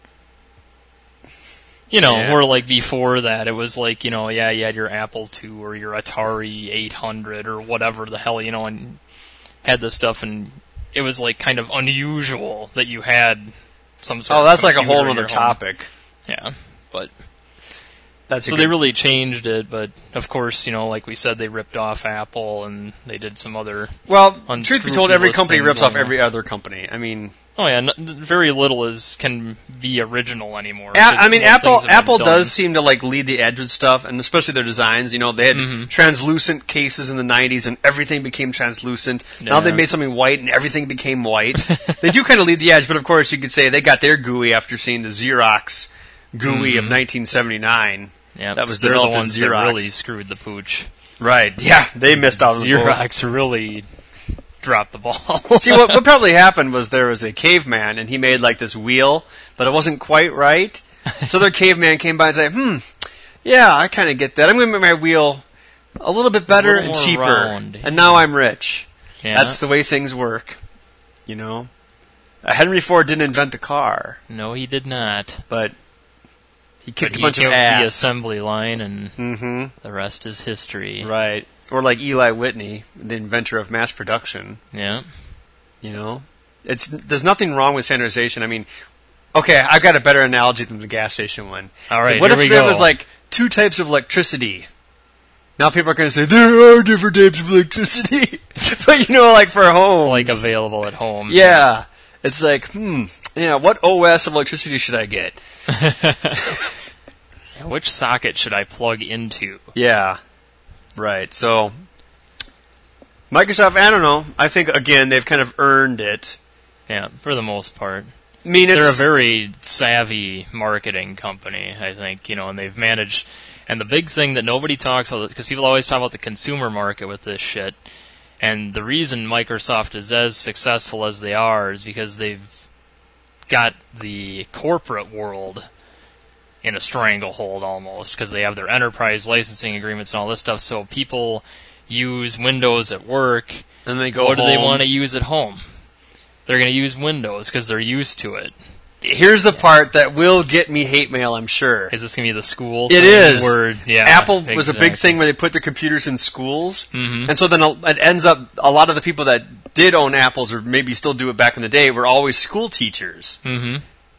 You know, Yeah. or like before that, it was like, you know, yeah, you had your Apple II or your Atari 800 or whatever the hell, you know, and had this stuff, and it was like kind of unusual that you had some sort of Oh, that's like a computer whole in other your home. topic. Yeah, but... That's a So good- they really changed it, but of course, you know, like we said, they ripped off Apple and they did some other... Well, truth be told, every unscrupulous company things rips off along every other company. I mean, Oh yeah, very little can be original anymore. I mean, Most Apple things have been done. does seem to like lead the edge with stuff, and especially their designs. You know, they had translucent cases in the '90s, and everything became translucent. Now Yeah. they made something white, and everything became white. They do kind of lead the edge, but of course, you could say they got their GUI after seeing the Xerox GUI of 1979. Yeah, that was they're the developed in ones that Xerox. really screwed the pooch. Right? Yeah, they missed out on the boat. Xerox really dropped the ball. See, what probably happened was there was a caveman, and he made like this wheel, but it wasn't quite right. So their caveman came by and said, yeah, I kind of get that. I'm going to make my wheel a little bit better little and more cheaper. round. And now I'm rich. Yeah. That's the way things work, you know? Henry Ford didn't invent the car, No, he did not. but he kicked But a bunch he of killed the ass. assembly line, and Mm-hmm. the rest is history. Right. Or like Eli Whitney, the inventor of mass production. Yeah. You know, there's nothing wrong with standardization. I mean, okay, I've got a better analogy than the gas station one. All right, What here if we there go. was like two types of electricity? Now people are going to say there are different types of electricity, but you know, like for homes, Like available at home. yeah, it's like, what OS of electricity should I get? Which socket should I plug into? Yeah, right. So Microsoft, I don't know. I think again they've kind of earned it. Yeah, for the most part. I mean, They're a it's very savvy marketing company, I think, you know, and they've managed. And the big thing that nobody talks about, because people always talk about the consumer market with this shit, and the reason Microsoft is as successful as they are is because they've got the corporate world in a stranglehold almost, because they have their enterprise licensing agreements and all this stuff, so people use Windows at work. and they go. What do they home. want to use at home? They're going to use Windows because they're used to it. Here's the part that will get me hate mail, I'm sure. Is this going to be the school It thing? is. Where, yeah, Apple was a big exactly. thing where they put their computers in schools. Mhm. And so then it ends up, a lot of the people that did own Apples, or maybe still do it back in the day, were always school teachers. Mm-hmm.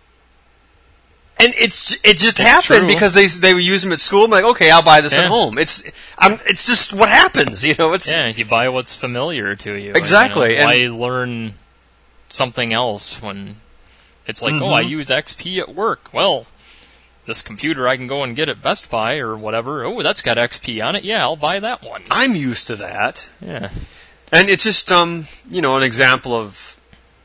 And it just happened true. because they would use them at school. I'm like, okay, I'll buy this at Yeah. home. It's just what happens, you know. It's Yeah, you buy what's familiar to you. Exactly, You know, and- why learn something else when it's like, Mm-hmm. oh, I use XP at work. Well, this computer I can go and get at Best Buy or whatever. Oh, that's got XP on it. Yeah, I'll buy that one. I'm used to that. Yeah. And it's just an example of,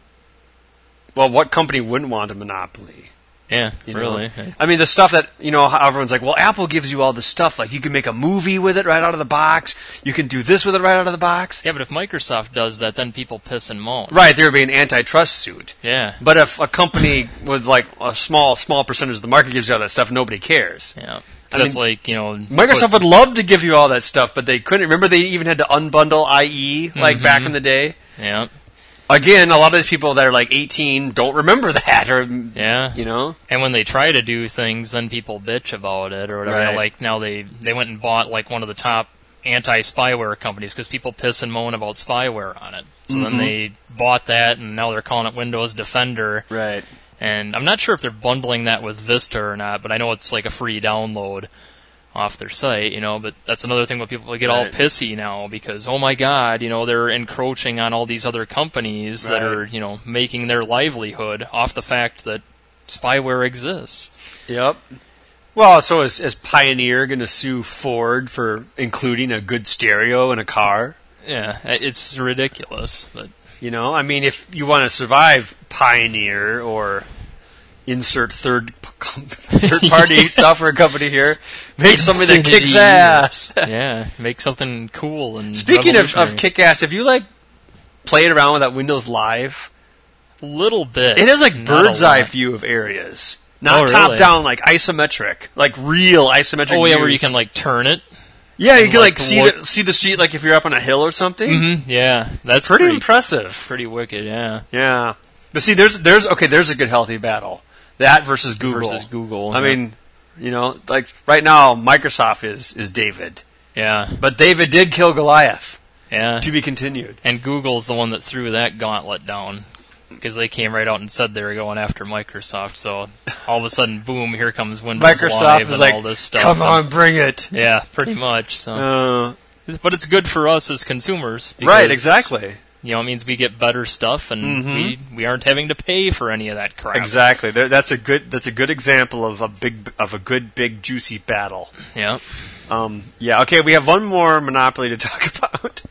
well, what company wouldn't want a monopoly? Yeah, You know? really. I mean, the stuff that, how everyone's like, well, Apple gives you all this stuff. Like, you can make a movie with it right out of the box. You can do this with it right out of the box. Yeah, but if Microsoft does that, then people piss and moan. Right, there would be an antitrust suit. Yeah. But if a company with, like, a small percentage of the market gives you all that stuff, nobody cares. Yeah. I That's mean, like, Microsoft would love to give you all that stuff, but they couldn't. Remember, they even had to unbundle IE, like, back in the day? Yeah. Again, a lot of these people that are, like, 18 don't remember that, or, Yeah. And when they try to do things, then people bitch about it or whatever. Right. Like now they went and bought like one of the top anti-spyware companies because people piss and moan about spyware on it. So then they bought that, and now they're calling it Windows Defender. Right. And I'm not sure if they're bundling that with Vista or not, but I know it's like a free download off their site, but that's another thing where people get all Right. pissy now because, oh my god, they're encroaching on all these other companies that are, Right. making their livelihood off the fact that spyware exists. Yep. Well, so is Pioneer going to sue Ford for including a good stereo in a car? Yeah, it's ridiculous, but I mean, if you want to survive Pioneer or insert third-party software company here, make something that kicks Infinity. ass. yeah, make something cool and Speaking of revolutionary. kick-ass, have you, played around with that Windows Live? little bit. It has, not a bird's eye lot. view of areas. Not Oh, really? top-down, isometric. Like real isometric Oh yeah, where you views. can turn it. Yeah, you And, can like look- see the street like if you're up on a hill or something. Mhm, yeah, that's Pretty impressive. pretty wicked. Yeah, Yeah. But see, there's a good healthy battle. That versus Google. versus Google. I yeah. mean, like right now, Microsoft is David. yeah, But David did kill Goliath. yeah. To be continued. And Google's the one that threw that gauntlet down because they came right out and said they were going after Microsoft. So all of a sudden, boom! Here comes Windows Microsoft Live is and like, all this stuff. come and- on, bring it. Yeah, pretty much. So, but it's good for us as consumers. Because, Right, exactly. You know, it means we get better stuff, and we aren't having to pay for any of that crap. Exactly. That's a good example of a good big juicy battle. Yeah. Yeah. Okay. We have one more monopoly to talk about.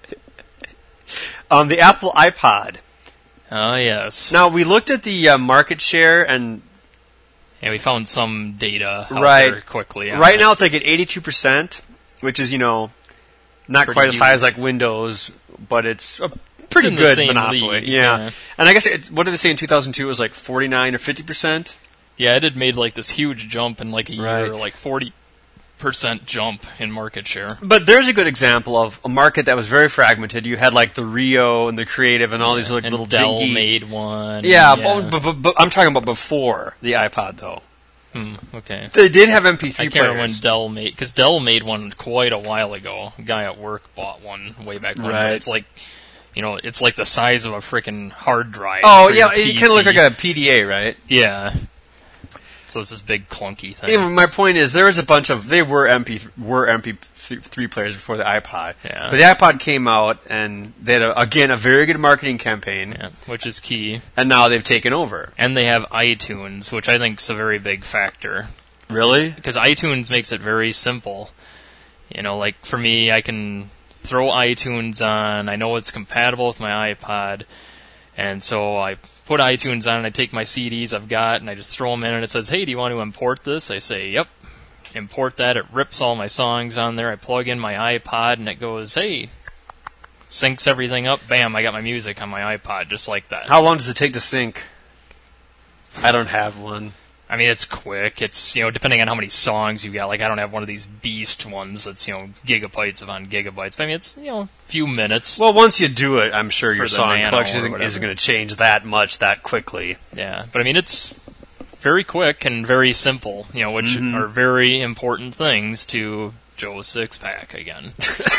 The Apple iPod. Oh yes. Now we looked at the market share, and And we found some data out Right. there quickly. on right it. now it's like at 82%, which is not Pretty quite as high as huge. like Windows, but it's a pretty in the good same monopoly. league, Yeah. yeah. And I guess what did they say in 2002? It was like 49 or 50%. Yeah, it had made like this huge jump in like a year, Right. like 40% jump in market share. But there's a good example of a market that was very fragmented. You had like the Rio and the Creative and all these like, And little Dell dinky. made one. Yeah, yeah. but I'm talking about before the iPod though. Okay. They did have MP3 I can't remember when players. Dell made, because Dell made one quite a while ago. A guy at work bought one way back when. Right. It's like, it's like the size of a freaking hard drive. Oh for your yeah, it PC. kind of looked like a PDA, right? Yeah. So it's this big clunky thing. Anyway, my point is there was a bunch of they were MP3 players before the iPod. Yeah. But the iPod came out and they had a very good marketing campaign, Yeah, which is key. and now they've taken over. And they have iTunes, which I think is a very big factor. Really? Because iTunes makes it very simple. Like for me, I can throw iTunes on. I know it's compatible with my iPod. And so I put iTunes on and I take my CDs I've got and I just throw them in and it says, hey, do you want to import this? I say, yep. Import that. It rips all my songs on there. I plug in my iPod and it goes, hey, syncs everything up. Bam, I got my music on my iPod just like that. How long does it take to sync? I don't have one. I mean, it's quick. It's, depending on how many songs you got. Like, I don't have one of these beast ones that's, gigabytes upon gigabytes. But I mean, it's, few minutes. Well, once you do it, I'm sure your For the song Nano collection or isn't whatever. going to change that much that quickly. Yeah. But I mean, it's very quick and very simple, which are very important things to Joe Sixpack again.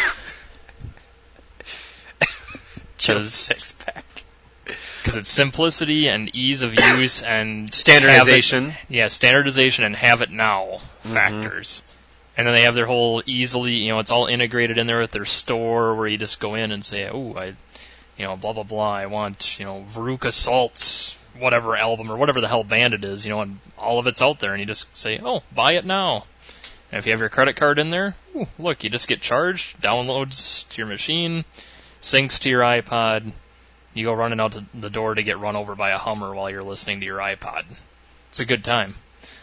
Joe Sixpack. Because it's simplicity and ease of use and Standardization. Standardization and have it now factors. And then they have their whole easily, it's all integrated in there with their store where you just go in and say, oh, blah, blah, blah, I want, Veruca Salt's whatever album or whatever the hell band it is, and all of it's out there and you just say, oh, buy it now. And if you have your credit card in there, ooh, look, you just get charged, downloads to your machine, syncs to your iPod. You go running out the door to get run over by a Hummer while you're listening to your iPod. It's a good time.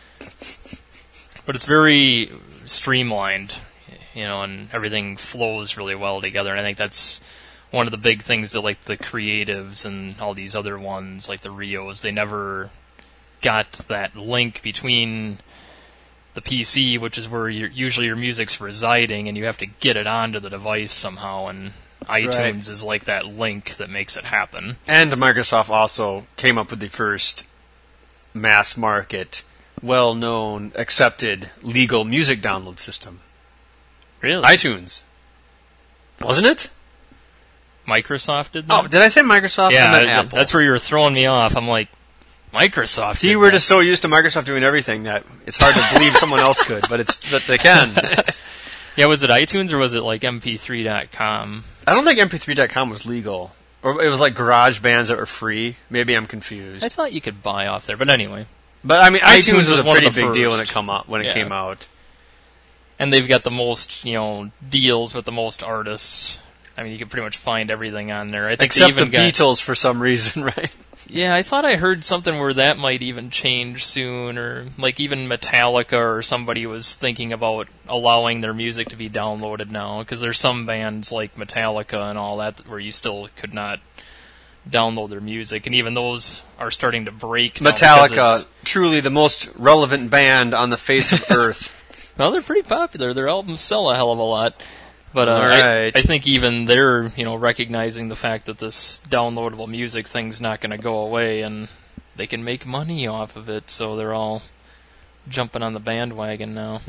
But it's very streamlined, and everything flows really well together. And I think that's one of the big things that, like, the Creatives and all these other ones, like the Rios, they never got that link between the PC, which is where usually your music's residing, and you have to get it onto the device somehow, and iTunes is like that link that makes it happen. And Microsoft also came up with the first mass market, well-known, accepted, legal music download system. Really? iTunes. Wasn't it? Microsoft did that? Oh, did I say Microsoft? I meant Yeah, Apple. that's where you were throwing me off. I'm like, Microsoft See, did we're that. just so used to Microsoft doing everything that it's hard to believe someone else could, but they can. Yeah, was it iTunes or was it like MP3.com? I don't think MP3.com was legal. Or it was like garage bands that were free. Maybe I'm confused. I thought you could buy off there, but anyway. But I mean, iTunes iTunes was was a one of pretty the big deal when first. it Yeah. came out. And they've got the most, deals with the most artists. I mean, you can pretty much find everything on there. I think Except they the even got, Beatles for some reason, right? Yeah, I thought I heard something where that might even change soon, or like even Metallica or somebody was thinking about allowing their music to be downloaded now, because there's some bands like Metallica and all that where you still could not download their music, and even those are starting to break now because Metallica, truly the most relevant band on the face of Earth. Well, they're pretty popular. Their albums sell a hell of a lot. But All right. I think even they're, recognizing the fact that this downloadable music thing's not going to go away, and they can make money off of it, so they're all jumping on the bandwagon now.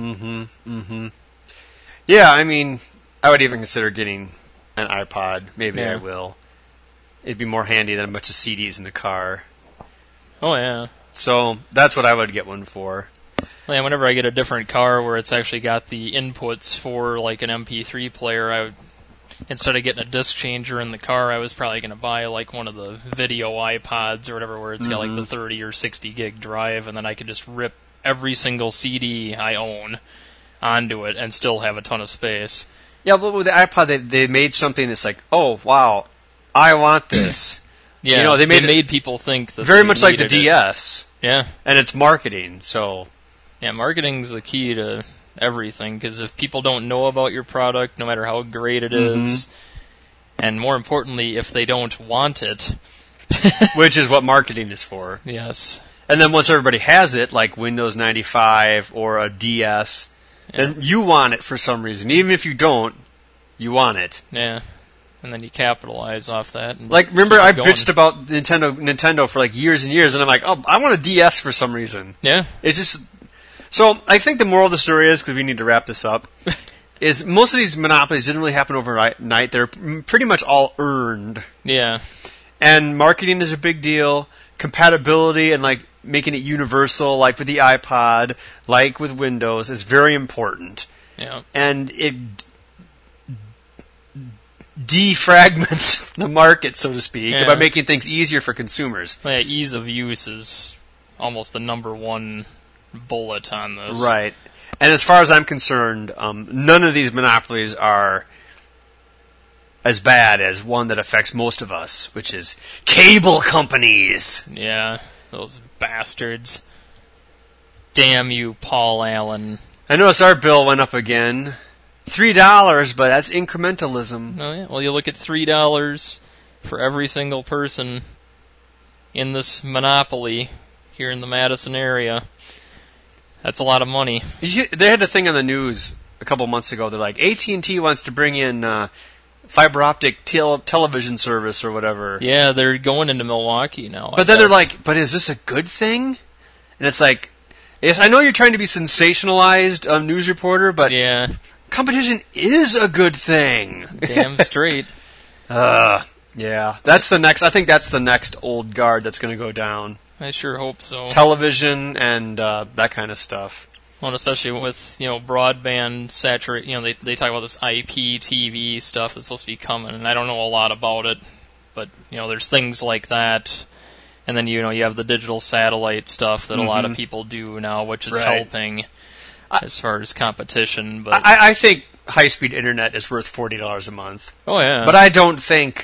Yeah, I mean, I would even consider getting an iPod. Maybe I will. It'd be more handy than a bunch of CDs in the car. Oh, yeah. So that's what I would get one for. Well, yeah, whenever I get a different car where it's actually got the inputs for like an MP3 player, instead of getting a disc changer in the car, I was probably going to buy like one of the video iPods or whatever, where it's got like the 30 or 60 gig drive, and then I could just rip every single CD I own onto it and still have a ton of space. Yeah, but with the iPod, they made something that's like, oh wow, I want this. Yeah, they made people think that very they much like the needed it. DS. Yeah, and it's marketing. So yeah, marketing's the key to everything, because if people don't know about your product, no matter how great it is, and more importantly, if they don't want it, which is what marketing is for. Yes. And then once everybody has it, like Windows 95 or a DS, then you want it for some reason. Even if you don't, you want it. Yeah. And then you capitalize off that. And like, remember I going. bitched about Nintendo for like years and years, and I'm like, oh, I want a DS for some reason. Yeah. It's just... So, I think the moral of the story is, because we need to wrap this up, is most of these monopolies didn't really happen overnight. They're pretty much all earned. Yeah. And marketing is a big deal. Compatibility and, like, making it universal, like with the iPod, like with Windows, is very important. Yeah. And it defragments the market, so to speak, by making things easier for consumers. Well, yeah, ease of use is almost the number one bullet on this. Right. And as far as I'm concerned, none of these monopolies are as bad as one that affects most of us, which is cable companies. Yeah, those bastards. Damn you, Paul Allen. I notice our bill went up again. $3, but that's incrementalism. Oh, yeah. Well, you look at $3 for every single person in this monopoly here in the Madison area. That's a lot of money. They had a thing on the news a couple months ago. They're like, AT&T wants to bring in fiber optic television service or whatever. Yeah, they're going into Milwaukee now. But then they're like, but is this a good thing? And it's like, yes, I know you're trying to be sensationalized, news reporter, but yeah, competition is a good thing. Damn straight. Yeah, that's the next. I think that's the next old guard that's going to go down. I sure hope so. Television and that kind of stuff. Well, and especially with broadband saturate. They talk about this IPTV stuff that's supposed to be coming, and I don't know a lot about it, but there's things like that. And then you have the digital satellite stuff that a lot of people do now, which is helping as far as competition. But I think high-speed internet is worth $40 a month. Oh yeah, but I don't think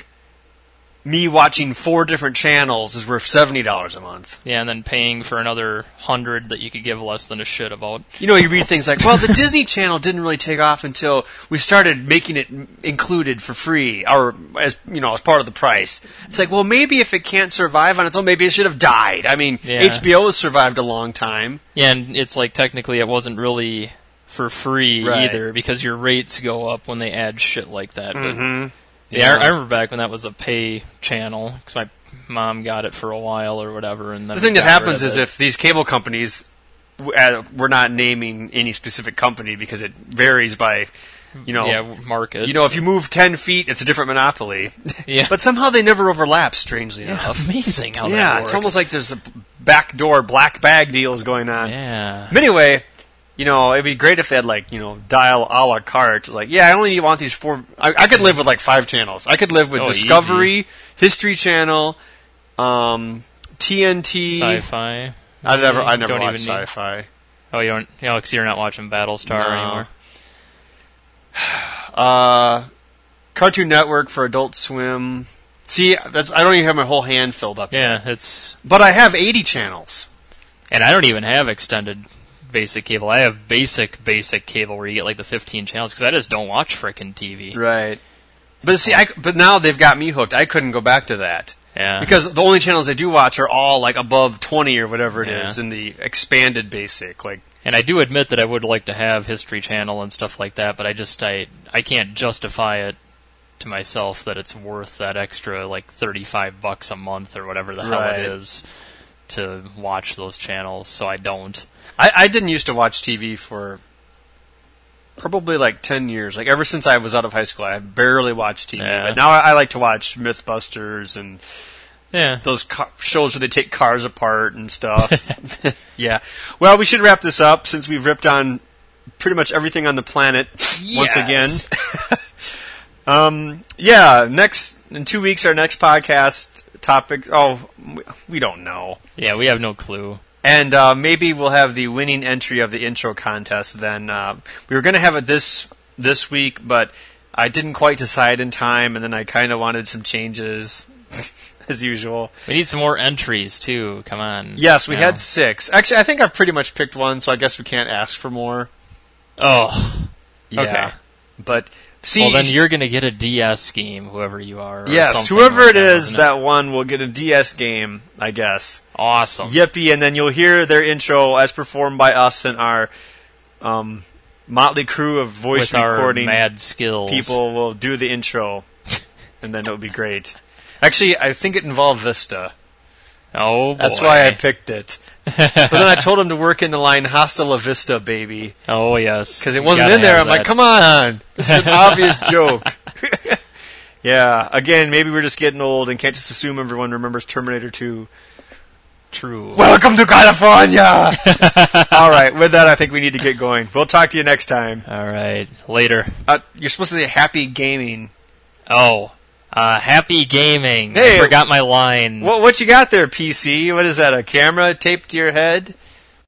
me watching 4 different channels is worth $70 a month. Yeah, and then paying for another 100 that you could give less than a shit about. You read things like, well, the Disney Channel didn't really take off until we started making it included for free, or as part of the price. It's like, well, maybe if it can't survive on its own, maybe it should have died. I mean, HBO has survived a long time. Yeah, and it's like technically it wasn't really for free either, because your rates go up when they add shit like that. But yeah, I remember back when that was a pay channel, because my mom got it for a while or whatever. And then the thing that happens is if these cable companies, we're not naming any specific company because it varies by, market. If you move 10 feet, it's a different monopoly. Yeah. But somehow they never overlap, strangely enough. Amazing how that works. Yeah, it's almost like there's a backdoor black bag deals going on. Yeah. But anyway, it'd be great if they had, dial a la carte. I only want these 4... I could live with, 5 channels. I could live with Discovery, easy. History Channel, TNT... Sci-fi. I never watched Sci-Fi. Oh, you don't... because you're not watching Battlestar anymore. Cartoon Network for Adult Swim. See, I don't even have my whole hand filled up Yeah, yet. it's... But I have 80 channels. And I don't even have extended basic cable. I have basic cable where you get the 15 channels, because I just don't watch frickin' TV. Right. But see, but now they've got me hooked. I couldn't go back to that. Yeah. Because the only channels I do watch are all above 20 or whatever it is in the expanded basic. And I do admit that I would like to have History Channel and stuff like that, but I can't justify it to myself that it's worth that extra like $35 a month or whatever the hell it is to watch those channels, so I don't. I didn't used to watch TV for probably like 10 years. Like ever since I was out of high school, I barely watched TV. Yeah. But now I like to watch Mythbusters and Yeah. those shows where they take cars apart and stuff. Yeah. Well, we should wrap this up since we've ripped on pretty much everything on the planet once again. In 2 weeks, our next podcast topic. Oh, we don't know. Yeah, we have no clue. And maybe we'll have the winning entry of the intro contest then. We were going to have it this week, but I didn't quite decide in time, and then I kind of wanted some changes, as usual. We need some more entries, too. Come on. Yes, we had 6. Actually, I think I've pretty much picked one, so I guess we can't ask for more. Oh. Yeah. Okay. But see, well, then you're going to get a DS game, whoever you are. Or yes, something whoever like it is, isn't that one will get a DS game, I guess. Awesome. Yippee, and then you'll hear their intro as performed by us and our motley crew of voice With recording our mad skills. people will do the intro, and then it'll be great. Actually, I think it involved Vista. Oh, boy. That's why I picked it. But then I told him to work in the line Hasta La Vista, baby. Oh, yes. Because it You wasn't gotta in there. have I'm like, that. come on. This is an obvious joke. Yeah, again, maybe we're just getting old and can't just assume everyone remembers Terminator 2. True. Welcome to California! All right, with that, I think we need to get going. We'll talk to you next time. All right. Later. You're supposed to say happy gaming. Oh. Happy gaming. Hey, I forgot my line. What you got there, PC? What is that, a camera taped to your head?